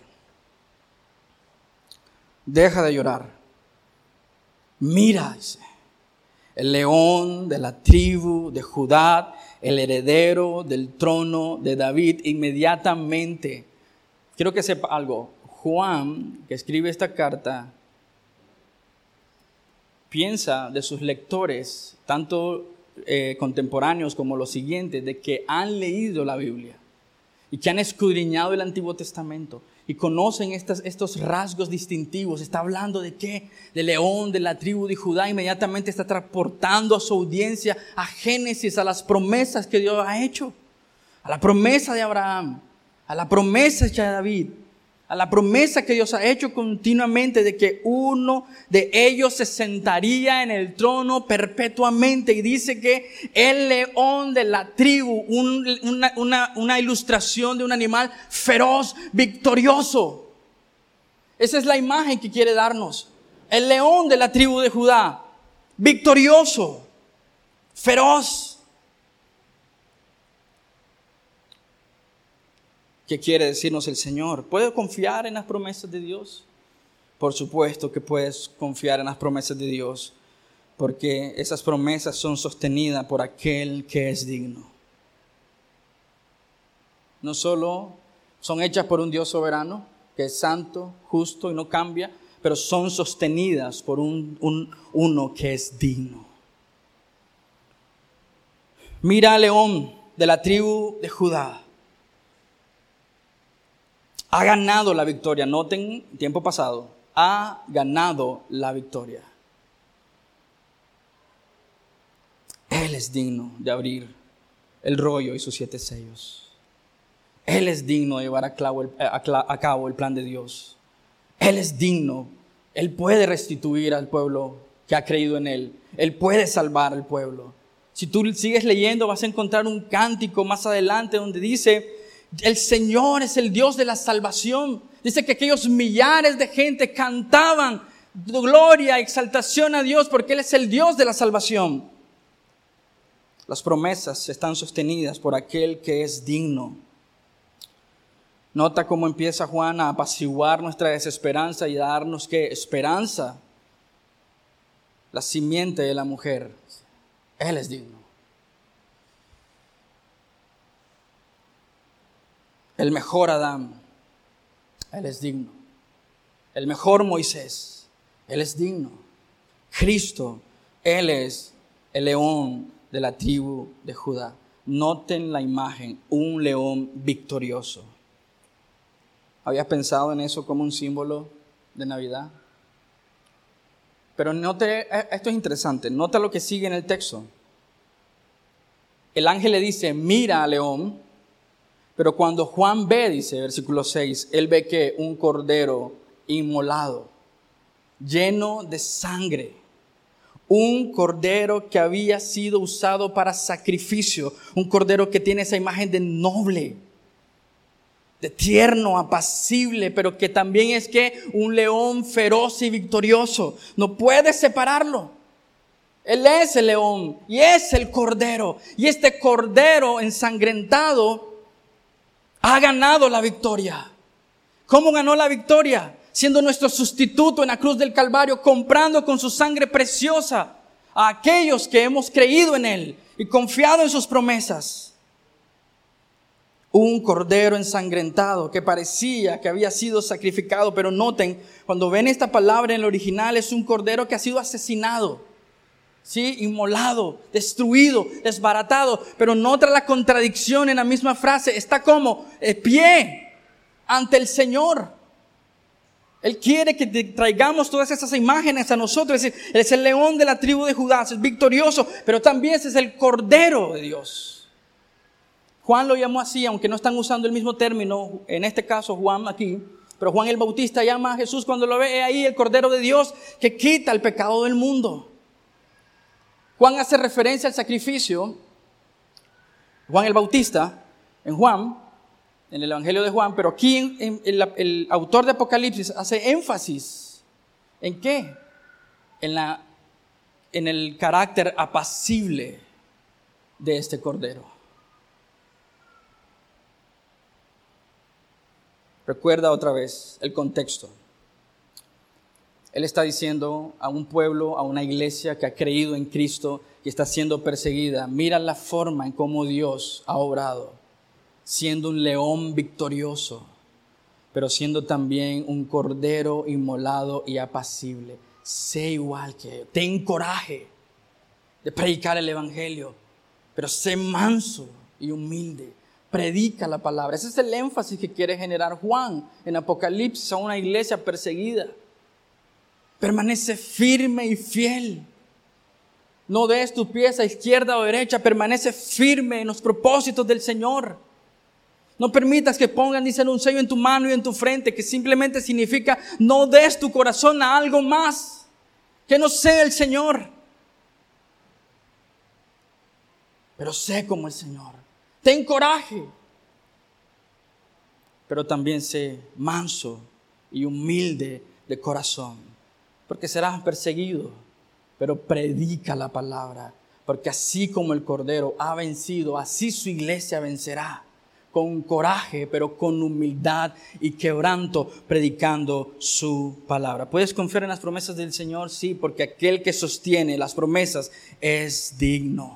Deja de llorar. Mira, dice, el león de la tribu de Judá, el heredero del trono de David. Inmediatamente, quiero que sepa algo. Juan, que escribe esta carta, piensa de sus lectores, tanto contemporáneos como los siguientes, de que han leído la Biblia y que han escudriñado el Antiguo Testamento y conocen estos rasgos distintivos. Está hablando de qué? De león, de la tribu de Judá. Inmediatamente está transportando a su audiencia a Génesis, a las promesas que Dios ha hecho, a la promesa de Abraham, a la promesa de David, a la promesa que Dios ha hecho continuamente de que uno de ellos se sentaría en el trono perpetuamente. Y dice que el león de la tribu, una ilustración de un animal feroz, victorioso. Esa es la imagen que quiere darnos. El león de la tribu de Judá, victorioso, feroz. ¿Qué quiere decirnos el Señor? ¿Puedes confiar en las promesas de Dios? Por supuesto que puedes confiar en las promesas de Dios, porque esas promesas son sostenidas por aquel que es digno. No solo son hechas por un Dios soberano, que es santo, justo y no cambia, pero son sostenidas por uno que es digno. Mira al león de la tribu de Judá. Ha ganado la victoria. Noten, tiempo pasado, ha ganado la victoria. Él es digno de abrir el rollo y sus 7 sellos. Él es digno de llevar a cabo el plan de Dios. Él es digno. Él puede restituir al pueblo que ha creído en Él. Él puede salvar al pueblo. Si tú sigues leyendo, vas a encontrar un cántico más adelante donde dice El Señor es el Dios de la salvación. Dice que aquellos millares de gente cantaban gloria, exaltación a Dios porque Él es el Dios de la salvación. Las promesas están sostenidas por aquel que es digno. Nota cómo empieza Juan a apaciguar nuestra desesperanza y a darnos ¿qué? Esperanza. La simiente de la mujer. Él es digno. El mejor Adán. Él es digno. El mejor Moisés. Él es digno. Cristo. Él es el león de la tribu de Judá. Noten la imagen. Un león victorioso. ¿Habías pensado en eso como un símbolo de Navidad? Pero note, esto es interesante, nota lo que sigue en el texto. El ángel le dice, mira al león, pero cuando Juan ve, dice versículo 6, él ve que un cordero inmolado, lleno de sangre, un cordero que había sido usado para sacrificio, un cordero que tiene esa imagen de noble, de tierno, apacible, pero que también es que un león feroz y victorioso. No puedes separarlo. Él es el león y es el cordero. Y este cordero ensangrentado ha ganado la victoria. ¿Cómo ganó la victoria? Siendo nuestro sustituto en la cruz del Calvario, comprando con su sangre preciosa a aquellos que hemos creído en Él y confiado en sus promesas. Un cordero ensangrentado que parecía que había sido sacrificado, pero noten, cuando ven esta palabra en el original, es un cordero que ha sido asesinado, ¿sí? Inmolado, destruido, desbaratado, pero nota la contradicción en la misma frase, está como de pie ante el Señor. Él quiere que traigamos todas esas imágenes a nosotros, es decir, Él es el león de la tribu de Judá, es victorioso, pero también es el cordero de Dios. Juan lo llamó así, aunque no están usando el mismo término, en este caso Juan aquí, pero Juan el Bautista llama a Jesús cuando lo ve ahí el Cordero de Dios que quita el pecado del mundo. Juan hace referencia al sacrificio, Juan el Bautista, en Juan, en el Evangelio de Juan, pero aquí el autor de Apocalipsis hace énfasis, ¿en qué? En el carácter apacible de este Cordero. Recuerda otra vez el contexto. Él está diciendo a un pueblo, a una iglesia que ha creído en Cristo y está siendo perseguida. Mira la forma en cómo Dios ha obrado, siendo un león victorioso, pero siendo también un cordero inmolado y apacible. Sé igual que ellos. Ten coraje de predicar el evangelio, pero sé manso y humilde. Predica la palabra. Ese es el énfasis que quiere generar Juan en Apocalipsis a una iglesia perseguida. Permanece firme y fiel. No des tu pie a izquierda o derecha. Permanece firme en los propósitos del Señor. No permitas que pongan, dicen, un sello en tu mano y en tu frente, que simplemente significa no des tu corazón a algo más que no sea el Señor. Pero sé como el Señor. Ten coraje, pero también sé manso y humilde de corazón, porque serás perseguido, pero predica la palabra, porque así como el Cordero ha vencido, así su iglesia vencerá, con coraje, pero con humildad y quebranto, predicando su palabra. ¿Puedes confiar en las promesas del Señor? Sí, porque aquel que sostiene las promesas es digno.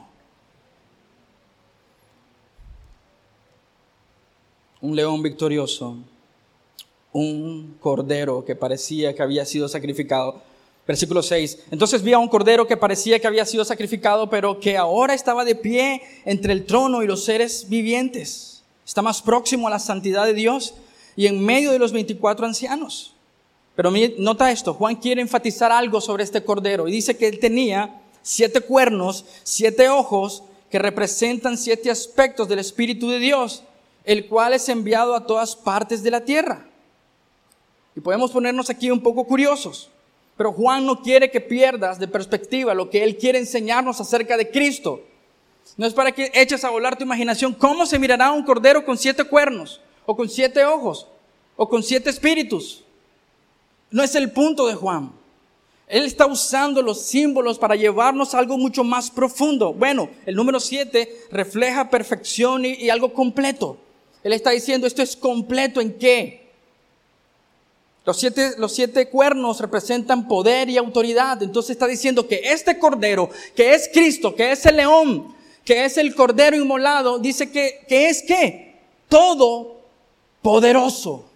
Un león victorioso, un cordero que parecía que había sido sacrificado. Versículo 6. Entonces vi a un cordero que parecía que había sido sacrificado, pero que ahora estaba de pie entre el trono y los seres vivientes. Está más próximo a la santidad de Dios y en medio de los 24 ancianos. Pero nota esto, Juan quiere enfatizar algo sobre este cordero y dice que él tenía 7 cuernos, 7 ojos que representan 7 aspectos del Espíritu de Dios, el cual es enviado a todas partes de la tierra. Y podemos ponernos aquí un poco curiosos, pero Juan no quiere que pierdas de perspectiva lo que él quiere enseñarnos acerca de Cristo. No es para que eches a volar tu imaginación. ¿Cómo se mirará un cordero con 7 cuernos? ¿O con 7 ojos? ¿O con 7 espíritus? No es el punto de Juan. Él está usando los símbolos para llevarnos a algo mucho más profundo. Bueno, el número 7 refleja perfección y algo completo. Él está diciendo, esto es completo ¿en qué? Los siete cuernos representan poder y autoridad. Entonces está diciendo que este cordero, que es Cristo, que es el león, que es el cordero inmolado, dice que es ¿qué? Todo poderoso.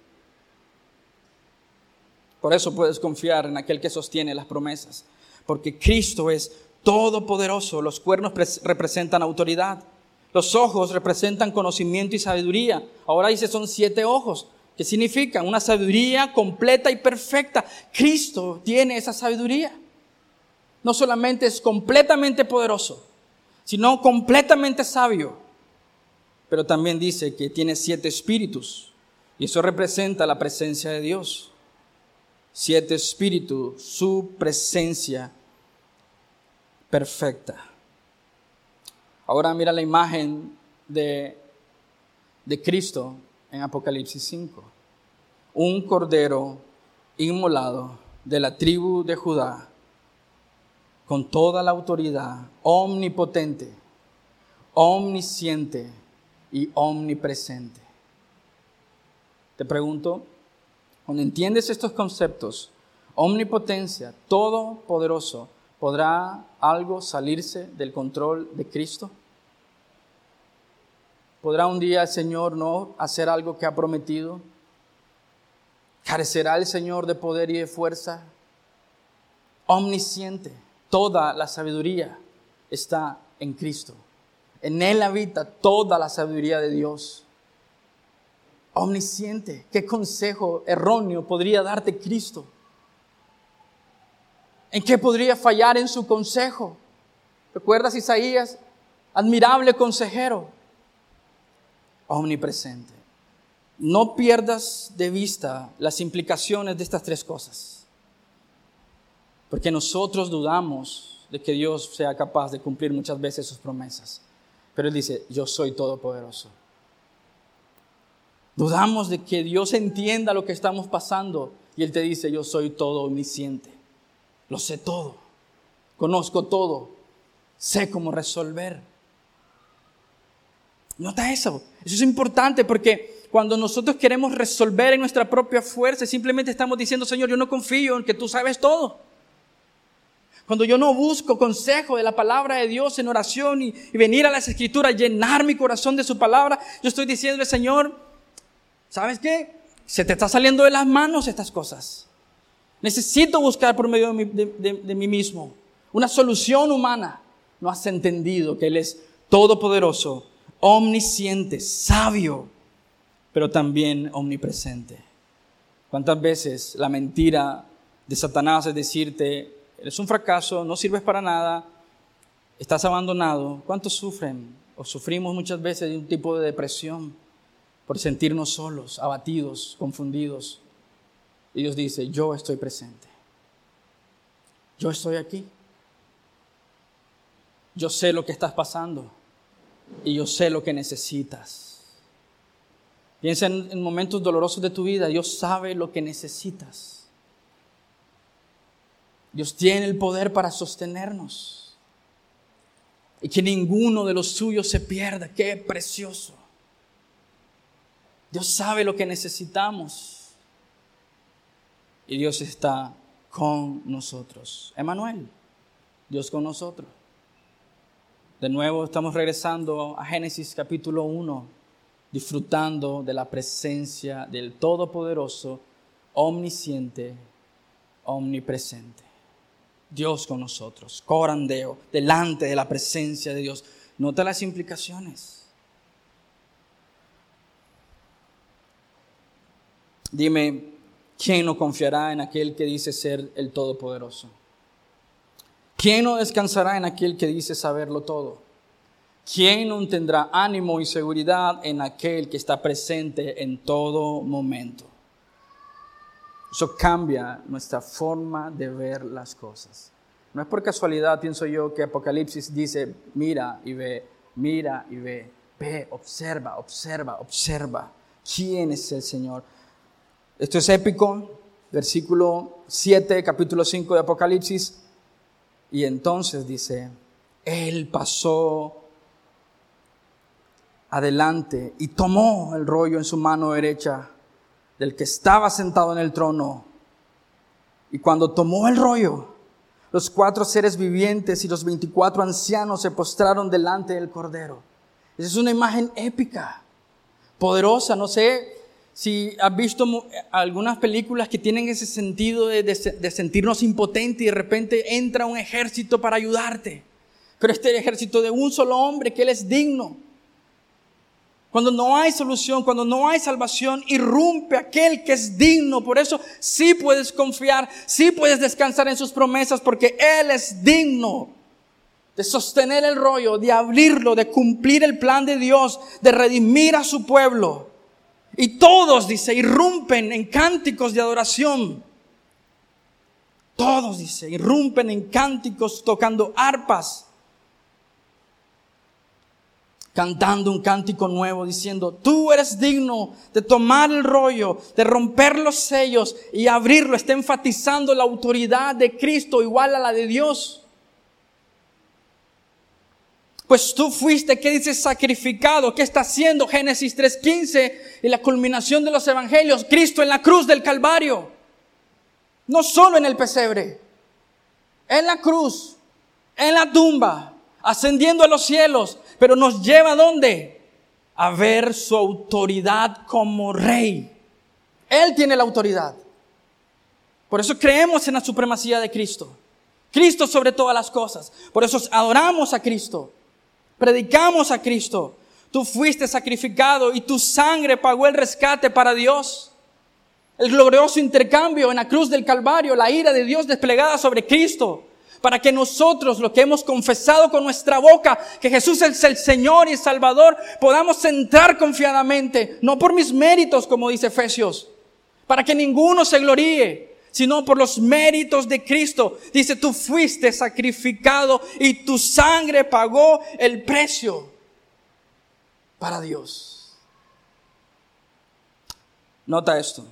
Por eso puedes confiar en aquel que sostiene las promesas, porque Cristo es todopoderoso. Los cuernos representan autoridad. Los ojos representan conocimiento y sabiduría. Ahora dice son 7 ojos. ¿Qué significa? Una sabiduría completa y perfecta. Cristo tiene esa sabiduría. No solamente es completamente poderoso, sino completamente sabio. Pero también dice que tiene 7 espíritus. Y eso representa la presencia de Dios. 7 espíritus, su presencia perfecta. Ahora mira la imagen de Cristo en Apocalipsis 5. Un cordero inmolado de la tribu de Judá, con toda la autoridad, omnipotente, omnisciente y omnipresente. Te pregunto, cuando entiendes estos conceptos, omnipotencia, todopoderoso, ¿podrá algo salirse del control de Cristo? ¿Podrá un día el Señor no hacer algo que ha prometido? ¿Carecerá el Señor de poder y de fuerza? Omnisciente, toda la sabiduría está en Cristo. En Él habita toda la sabiduría de Dios. Omnisciente, ¿qué consejo erróneo podría darte Cristo? ¿En qué podría fallar en su consejo? ¿Recuerdas Isaías? Admirable consejero. Omnipresente. No pierdas de vista las implicaciones de estas 3 cosas. Porque nosotros dudamos de que Dios sea capaz de cumplir muchas veces sus promesas. Pero Él dice, yo soy todopoderoso. Dudamos de que Dios entienda lo que estamos pasando. Y Él te dice, yo soy todo omnisciente. Lo sé todo. Conozco todo. Sé cómo resolver. Nota eso. Eso es importante porque cuando nosotros queremos resolver en nuestra propia fuerza, simplemente estamos diciendo, Señor, yo no confío en que tú sabes todo. Cuando yo no busco consejo de la palabra de Dios en oración y venir a las Escrituras, llenar mi corazón de su palabra, yo estoy diciéndole, Señor, ¿sabes qué? Se te está saliendo de las manos estas cosas. Necesito buscar por medio de mí mismo una solución humana. No has entendido que Él es todopoderoso, omnisciente, sabio, pero también omnipresente. ¿Cuántas veces la mentira de Satanás es decirte, eres un fracaso, no sirves para nada, estás abandonado? ¿Cuántos sufren o sufrimos muchas veces de un tipo de depresión por sentirnos solos, abatidos, confundidos? Y Dios dice, yo estoy presente. Yo estoy aquí. Yo sé lo que estás pasando y yo sé lo que necesitas. Piensa en momentos dolorosos de tu vida. Dios sabe lo que necesitas. Dios tiene el poder para sostenernos y que ninguno de los suyos se pierda. ¡Qué precioso! Dios sabe lo que necesitamos. Y Dios está con nosotros. Emmanuel, Dios con nosotros. De nuevo estamos regresando a Génesis capítulo 1, disfrutando de la presencia del Todopoderoso, omnisciente, omnipresente. Dios con nosotros, corandeo, delante de la presencia de Dios. Nota las implicaciones. Dime, ¿quién no confiará en aquel que dice ser el Todopoderoso? ¿Quién no descansará en aquel que dice saberlo todo? ¿Quién no tendrá ánimo y seguridad en aquel que está presente en todo momento? Eso cambia nuestra forma de ver las cosas. No es por casualidad, pienso yo, que Apocalipsis dice, mira y ve, ve, observa, observa, observa. ¿Quién es el Señor? Esto es épico, versículo 7, capítulo 5 de Apocalipsis. Y entonces dice, Él pasó adelante y tomó el rollo en su mano derecha del que estaba sentado en el trono. Y cuando tomó el rollo, los 4 seres vivientes y los 24 ancianos se postraron delante del Cordero. Esa es una imagen épica, poderosa. No sé si has visto algunas películas que tienen ese sentido de sentirnos impotentes y de repente entra un ejército para ayudarte. Pero este ejército de un solo hombre, que Él es digno. Cuando no hay solución, cuando no hay salvación, irrumpe aquel que es digno. Por eso sí puedes confiar, sí puedes descansar en sus promesas, porque Él es digno de sostener el rollo, de abrirlo, de cumplir el plan de Dios, de redimir a su pueblo. Y todos, dice, irrumpen en cánticos de adoración. Todos, dice, irrumpen en cánticos tocando arpas, cantando un cántico nuevo, diciendo, tú eres digno de tomar el rollo, de romper los sellos y abrirlo. Está enfatizando la autoridad de Cristo igual a la de Dios. Pues tú fuiste, ¿qué dice? Sacrificado. ¿Qué está haciendo? Génesis 3:15 y la culminación de los evangelios. Cristo en la cruz del Calvario. No solo en el pesebre, en la cruz, en la tumba, ascendiendo a los cielos. Pero nos lleva ¿a dónde? A ver su autoridad como Rey. Él tiene la autoridad. Por eso creemos en la supremacía de Cristo. Cristo sobre todas las cosas. Por eso adoramos a Cristo. Predicamos a Cristo. Tú fuiste sacrificado y tu sangre pagó el rescate para Dios. El glorioso intercambio en la cruz del Calvario, la ira de Dios desplegada sobre Cristo. Para que nosotros, lo que hemos confesado con nuestra boca, que Jesús es el Señor y Salvador, podamos entrar confiadamente, no por mis méritos, como dice Efesios, para que ninguno se gloríe, sino por los méritos de Cristo. Dice, tú fuiste sacrificado y tu sangre pagó el precio para Dios. Nota esto.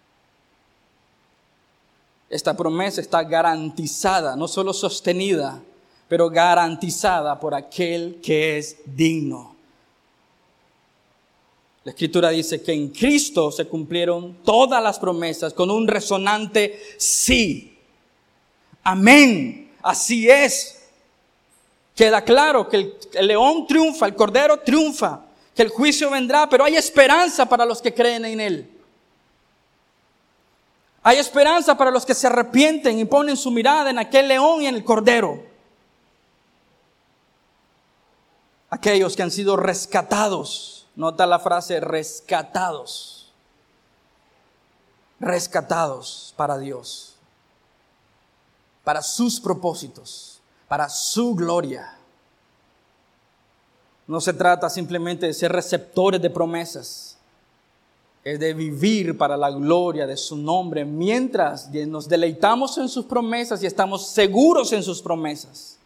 Esta promesa está garantizada, no solo sostenida, pero garantizada por aquel que es digno. La Escritura dice que en Cristo se cumplieron todas las promesas con un resonante sí. Amén. Así es. Queda claro que el león triunfa, el cordero triunfa, que el juicio vendrá, pero hay esperanza para los que creen en Él. Hay esperanza para los que se arrepienten y ponen su mirada en aquel león y en el cordero. Aquellos que han sido rescatados. Nota la frase rescatados. Rescatados para Dios. Para sus propósitos. Para su gloria. No se trata simplemente de ser receptores de promesas. Es de vivir para la gloria de su nombre, mientras nos deleitamos en sus promesas y estamos seguros en sus promesas.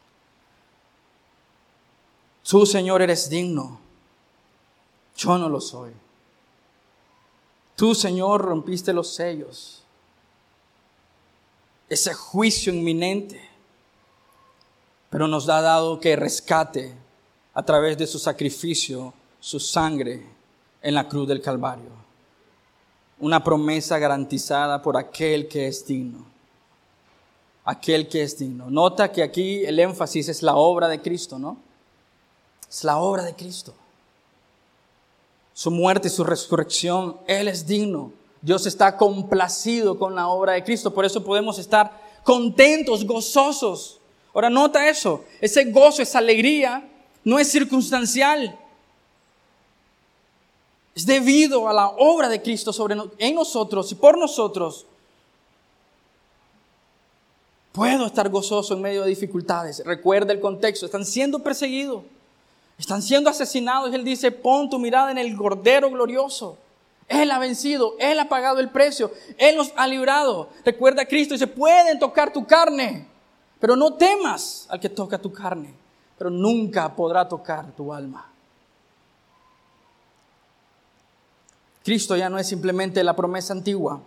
Tú, Señor, eres digno. Yo no lo soy. Tú, Señor, rompiste los sellos. Ese juicio inminente. Pero nos ha dado que rescate a través de su sacrificio, su sangre, en la cruz del Calvario. Una promesa garantizada por aquel que es digno. Aquel que es digno. Nota que aquí el énfasis es la obra de Cristo, ¿no? Es la obra de Cristo. Su muerte y su resurrección, Él es digno. Dios está complacido con la obra de Cristo. Por eso podemos estar contentos, gozosos. Ahora nota eso. Ese gozo, esa alegría no es circunstancial. Es debido a la obra de Cristo en nosotros y por nosotros. Puedo estar gozoso en medio de dificultades. Recuerda el contexto. Están siendo perseguidos. Están siendo asesinados. Él dice, pon tu mirada en el Cordero glorioso. Él ha vencido. Él ha pagado el precio. Él nos ha librado. Recuerda a Cristo. Dice, pueden tocar tu carne, Pero no temas al que toca tu carne, pero nunca podrá tocar tu alma. Cristo ya no es simplemente la promesa antigua.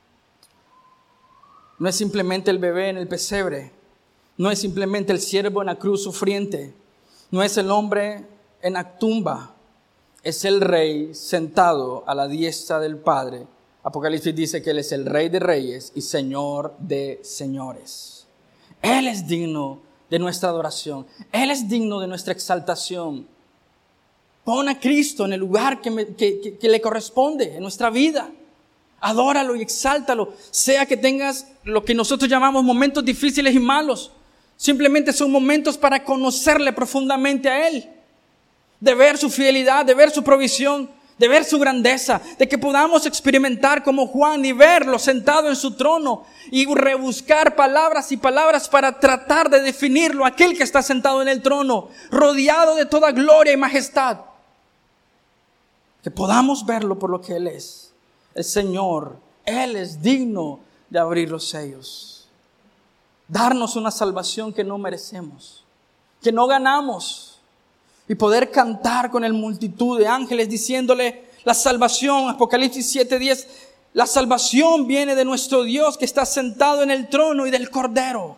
No es simplemente el bebé en el pesebre. No es simplemente el siervo en la cruz sufriente. No es el hombre en la tumba. Es el Rey sentado a la diestra del Padre. Apocalipsis dice que Él es el Rey de reyes y Señor de señores. Él es digno de nuestra adoración. Él es digno de nuestra exaltación. Pon a Cristo en el lugar que le corresponde en nuestra vida. Adóralo y exáltalo. Sea que tengas lo que nosotros llamamos momentos difíciles y malos. Simplemente son momentos para conocerle profundamente a Él. De ver su fidelidad, de ver su provisión, de ver su grandeza, de que podamos experimentar como Juan y verlo sentado en su trono y rebuscar palabras y palabras para tratar de definirlo, aquel que está sentado en el trono, rodeado de toda gloria y majestad. Que podamos verlo por lo que Él es, el Señor. Él es digno de abrir los sellos, darnos una salvación que no merecemos, que no ganamos. Y poder cantar con el multitud de ángeles diciéndole la salvación, Apocalipsis 7:10, la salvación viene de nuestro Dios que está sentado en el trono y del Cordero.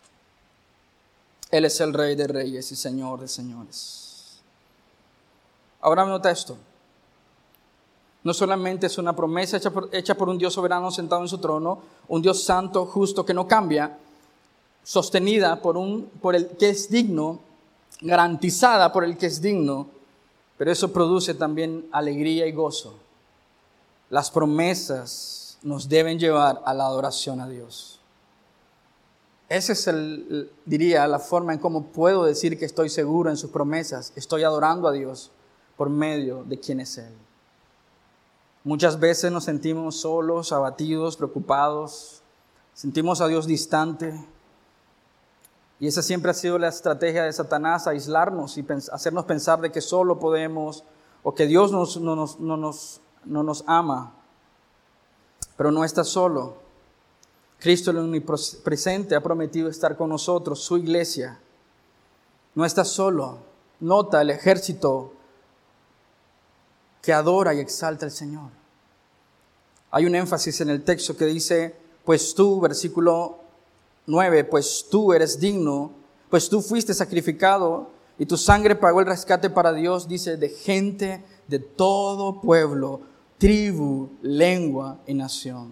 Él es el Rey de reyes y Señor de señores. Ahora nota esto. No solamente es una promesa hecha por un Dios soberano sentado en su trono, un Dios santo, justo, que no cambia, sostenida por el que es digno, garantizada por el que es digno, pero eso produce también alegría y gozo. Las promesas nos deben llevar a la adoración a Dios. Esa es diría, la forma en cómo puedo decir que estoy seguro en sus promesas. Estoy adorando a Dios por medio de quién es Él. Muchas veces nos sentimos solos, abatidos, preocupados. Sentimos a Dios distante. Y esa siempre ha sido la estrategia de Satanás, aislarnos y hacernos pensar de que solo podemos o que Dios no nos ama. Pero no está solo. Cristo el omnipresente ha prometido estar con nosotros, su iglesia. No está solo. Nota el ejército que adora y exalta al Señor. Hay un énfasis en el texto que dice, pues tú, versículo 9, pues tú eres digno, pues tú fuiste sacrificado y tu sangre pagó el rescate para Dios, dice, de gente de todo pueblo, tribu, lengua y nación.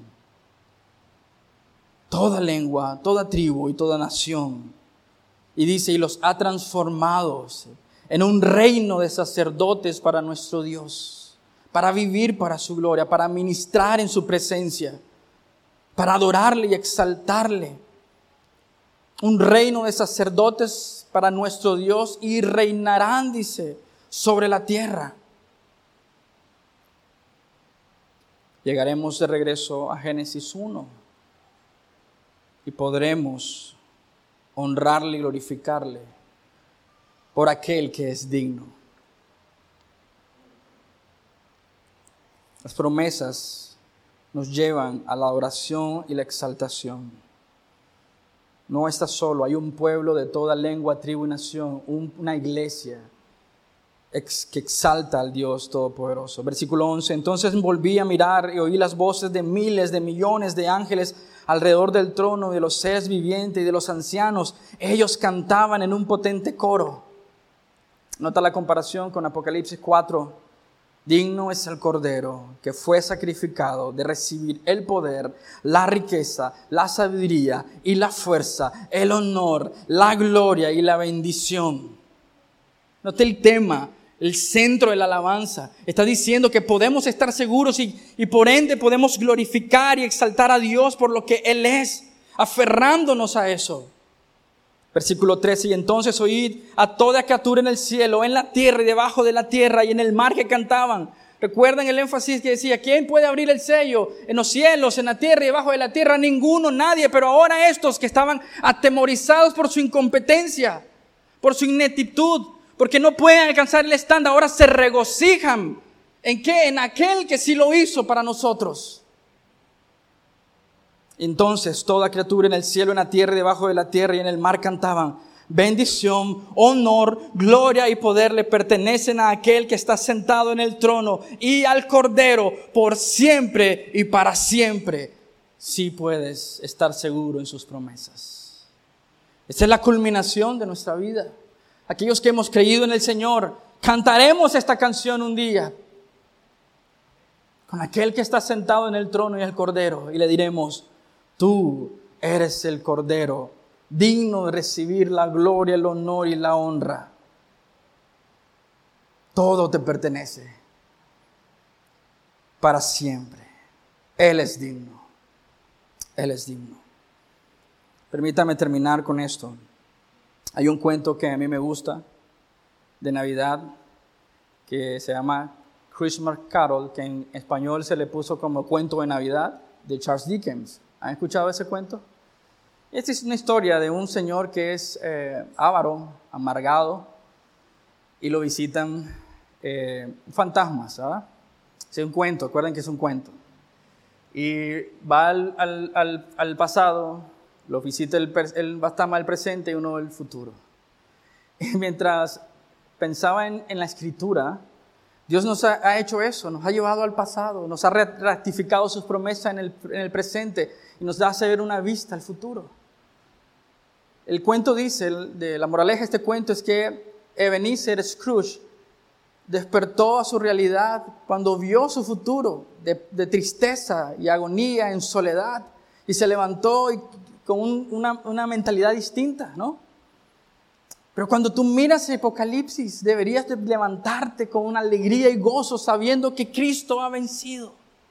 Toda lengua, toda tribu y toda nación. Y dice, y los ha transformado en un reino de sacerdotes para nuestro Dios, para vivir para su gloria, para ministrar en su presencia, para adorarle y exaltarle. Un reino de sacerdotes para nuestro Dios y reinarán, dice, sobre la tierra. Llegaremos de regreso a Génesis 1 y podremos honrarle y glorificarle por aquel que es digno. Las promesas nos llevan a la adoración y la exaltación. No está solo, hay un pueblo de toda lengua, tribu y nación, una iglesia que exalta al Dios Todopoderoso. Versículo 11, entonces volví a mirar y oí las voces de miles, de millones de ángeles alrededor del trono, de los seres vivientes y de los ancianos. Ellos cantaban en un potente coro. Nota la comparación con Apocalipsis 4. Digno es el Cordero que fue sacrificado de recibir el poder, la riqueza, la sabiduría y la fuerza, el honor, la gloria y la bendición. Note el tema, el centro de la alabanza. Está diciendo que podemos estar seguros y por ende podemos glorificar y exaltar a Dios por lo que Él es, aferrándonos a eso. Versículo 13, y entonces oíd a toda criatura en el cielo, en la tierra y debajo de la tierra y en el mar que cantaban. Recuerdan el énfasis que decía, ¿quién puede abrir el sello? En los cielos, en la tierra y debajo de la tierra, ninguno, nadie. Pero ahora estos que estaban atemorizados por su incompetencia, por su ineptitud, porque no pueden alcanzar el estándar, ahora se regocijan. ¿En qué? En aquel que sí lo hizo para nosotros. Entonces toda criatura en el cielo, en la tierra y debajo de la tierra y en el mar cantaban: bendición, honor, gloria y poder le pertenecen a aquel que está sentado en el trono y al Cordero por siempre y para siempre. Sí puedes estar seguro en sus promesas. Esta es la culminación de nuestra vida. Aquellos que hemos creído en el Señor, cantaremos esta canción un día con aquel que está sentado en el trono y el Cordero, y le diremos: tú eres el Cordero, digno de recibir la gloria, el honor y la honra. Todo te pertenece para siempre. Él es digno. Él es digno. Permítame terminar con esto. Hay un cuento que a mí me gusta de Navidad que se llama Christmas Carol, que en español se le puso como cuento de Navidad, de Charles Dickens. ¿Han escuchado ese cuento? Esta es una historia de un señor que es avaro, amargado, y lo visitan fantasmas, ¿sabes? Es un cuento, acuerden que es un cuento. Y va al pasado, lo visita el fantasma del presente y uno del futuro. Y mientras pensaba en la Escritura, Dios nos ha hecho eso, nos ha llevado al pasado, nos ha ratificado sus promesas en el presente y nos hace ver una vista al futuro. El cuento dice, la moraleja de este cuento es que Ebenezer Scrooge despertó a su realidad cuando vio su futuro de tristeza y agonía en soledad, y se levantó con una mentalidad distinta, ¿no? Pero cuando tú miras el Apocalipsis, deberías de levantarte con una alegría y gozo sabiendo que Cristo ha vencido.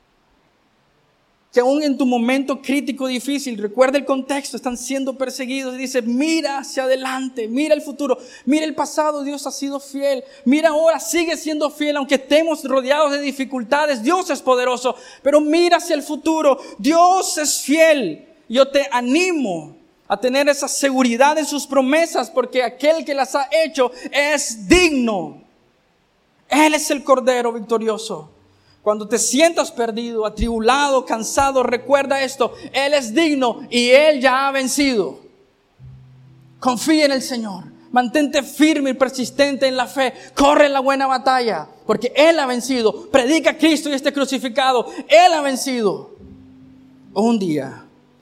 Que aún en tu momento crítico, difícil, recuerda el contexto, están siendo perseguidos y dice: mira hacia adelante, mira el futuro, mira el pasado, Dios ha sido fiel, mira ahora, sigue siendo fiel, aunque estemos rodeados de dificultades, Dios es poderoso, pero mira hacia el futuro, Dios es fiel. Yo te animo a tener esa seguridad en sus promesas, porque aquel que las ha hecho es digno. Él es el Cordero victorioso. Cuando te sientas perdido, atribulado, cansado, recuerda esto: Él es digno y Él ya ha vencido. Confía en el Señor. Mantente firme y persistente en la fe. Corre la buena batalla, porque Él ha vencido. Predica a Cristo y esté crucificado. Él ha vencido. Un día,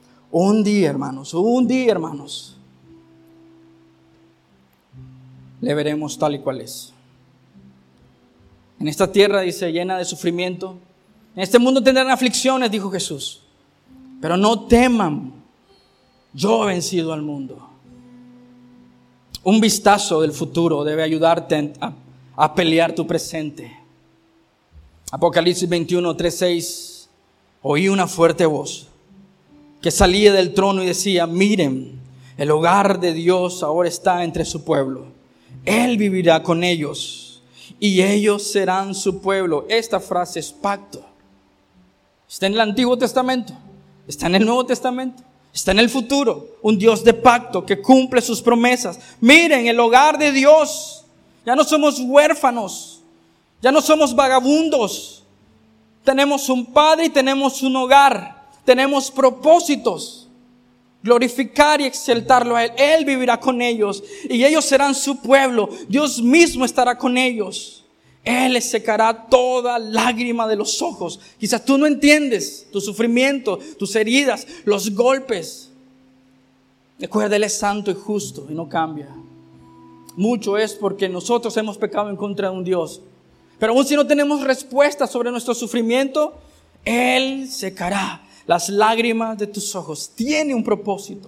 hermanos, le veremos tal y cual es. En esta tierra, dice, llena de sufrimiento. En este mundo tendrán aflicciones, dijo Jesús. Pero no teman, yo he vencido al mundo. Un vistazo del futuro debe ayudarte a pelear tu presente. Apocalipsis 21, 3, 6. Oí una fuerte voz que salía del trono y decía: miren, el hogar de Dios ahora está entre su pueblo. Él vivirá con ellos y ellos serán su pueblo. Esta frase es pacto. Está en el Antiguo Testamento, está en el Nuevo Testamento, está en el futuro. Un Dios de pacto que cumple sus promesas. Miren, el hogar de Dios. Ya no somos huérfanos, ya no somos vagabundos. Tenemos un Padre y tenemos un hogar. Tenemos propósitos. Glorificar y exaltarlo a Él. Él vivirá con ellos y ellos serán su pueblo. Dios mismo estará con ellos. Él les secará toda lágrima de los ojos. Quizás tú no entiendes tu sufrimiento, tus heridas, los golpes. Recuerda, Él es santo y justo y no cambia. Mucho es porque nosotros hemos pecado en contra de un Dios. Pero aún si no tenemos respuesta sobre nuestro sufrimiento, Él secará las lágrimas de tus ojos. Tiene un propósito.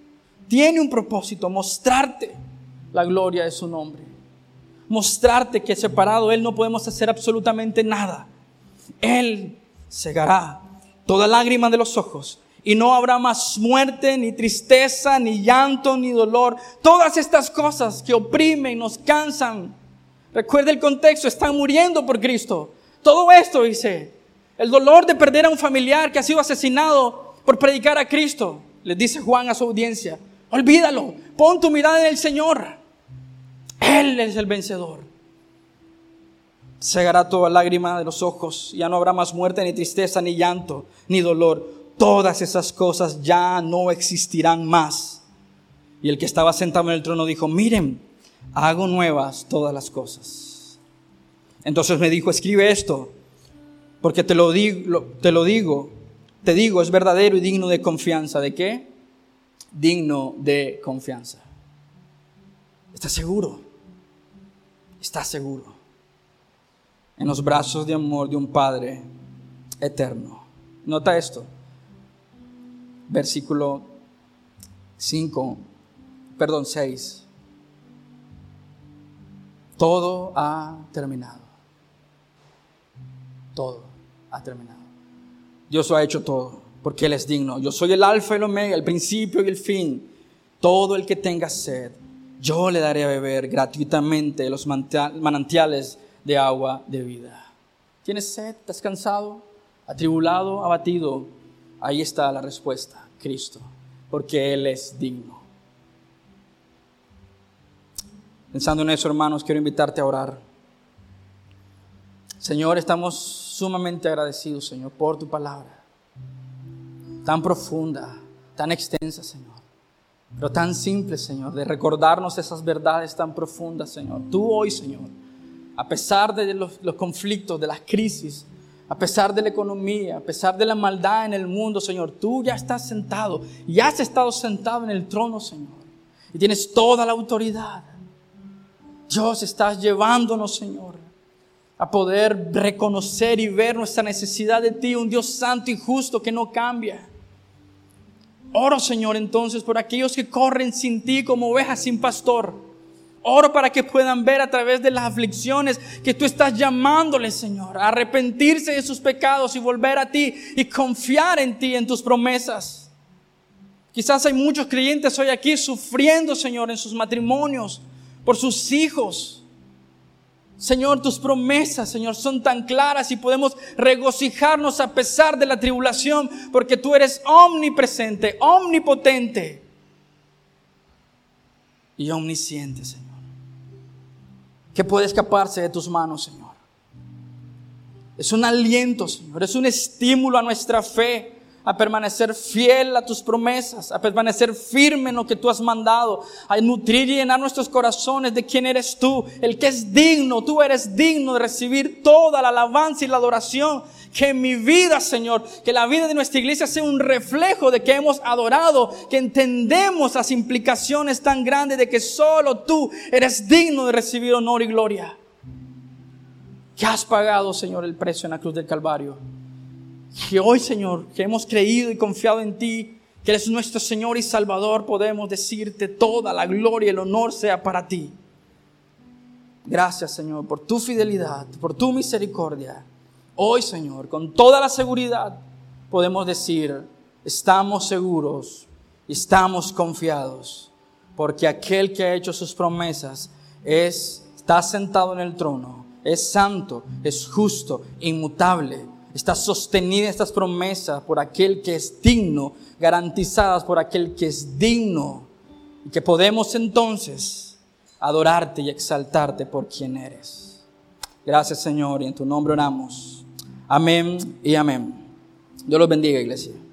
Mostrarte la gloria de su nombre. Mostrarte que separado Él no podemos hacer absolutamente nada. Él cegará toda lágrima de los ojos. Y no habrá más muerte, ni tristeza, ni llanto, ni dolor. Todas estas cosas que oprimen, nos cansan. Recuerda el contexto, están muriendo por Cristo. Todo esto, dice, el dolor de perder a un familiar que ha sido asesinado por predicar a Cristo. Les dice Juan a su audiencia: olvídalo, pon tu mirada en el Señor. Él es el vencedor. Cegará toda lágrima de los ojos. Ya no habrá más muerte, ni tristeza, ni llanto, ni dolor. todas esas cosas ya no existirán más. Y el que estaba sentado en el trono dijo, miren, hago nuevas todas las cosas. Entonces me dijo, escribe esto, porque te digo, es verdadero y digno de confianza. ¿De qué? Digno de confianza. ¿Estás seguro? ¿Estás seguro? En los brazos de amor de un Padre eterno. Nota esto. Versículo 6. Todo ha terminado. Todo ha terminado. Dios lo ha hecho todo, porque Él es digno. Yo soy el alfa y el omega, el principio y el fin. Todo el que tenga sed, yo le daré a beber gratuitamente de los manantiales de agua de vida. ¿Tienes sed? ¿Estás cansado? ¿Atribulado? ¿Abatido? Ahí está la respuesta, Cristo, porque Él es digno. Pensando en eso, hermanos, quiero invitarte a orar. Señor, estamos sumamente agradecidos, Señor, por tu palabra. Tan profunda, tan extensa, Señor. Pero tan simple, Señor, de recordarnos esas verdades tan profundas, Señor. Tú hoy, Señor, a pesar de los conflictos, de las crisis, a pesar de la economía, a pesar de la maldad en el mundo, Señor, tú ya estás sentado y has estado sentado en el trono, Señor. Y tienes toda la autoridad. Dios, estás llevándonos, Señor, a poder reconocer y ver nuestra necesidad de ti, un Dios santo y justo que no cambia. Oro, Señor, entonces por aquellos que corren sin ti como ovejas sin pastor. Oro para que puedan ver a través de las aflicciones que tú estás llamándoles, Señor, a arrepentirse de sus pecados y volver a ti y confiar en ti, en tus promesas. Quizás hay muchos creyentes hoy aquí sufriendo, Señor, en sus matrimonios, por sus hijos. Señor, tus promesas, Señor, son tan claras y podemos regocijarnos a pesar de la tribulación, porque tú eres omnipresente, omnipotente y omnisciente, Señor. ¿Qué puede escaparse de tus manos, Señor? Es un aliento, Señor, es un estímulo a nuestra fe, a permanecer fiel a tus promesas, a permanecer firme en lo que tú has mandado, a nutrir y llenar nuestros corazones de quién eres tú, el que es digno. Tú eres digno de recibir toda la alabanza y la adoración. Que mi vida, Señor, que la vida de nuestra iglesia sea un reflejo de que hemos adorado, que entendemos las implicaciones tan grandes de que solo tú eres digno de recibir honor y gloria. Que has pagado, Señor, el precio en la cruz del Calvario. Que hoy, Señor, que hemos creído y confiado en ti, que eres nuestro Señor y Salvador, podemos decirte toda la gloria y el honor sea para ti. Gracias, Señor, por tu fidelidad, por tu misericordia. Hoy, Señor, con toda la seguridad podemos decir, estamos seguros, estamos confiados, porque aquel que ha hecho sus promesas está sentado en el trono, es santo, es justo, inmutable. Está sostenida estas promesas por aquel que es digno, garantizadas por aquel que es digno, y que podemos entonces adorarte y exaltarte por quien eres. Gracias, Señor, y en tu nombre oramos. Amén y amén. Dios los bendiga, iglesia.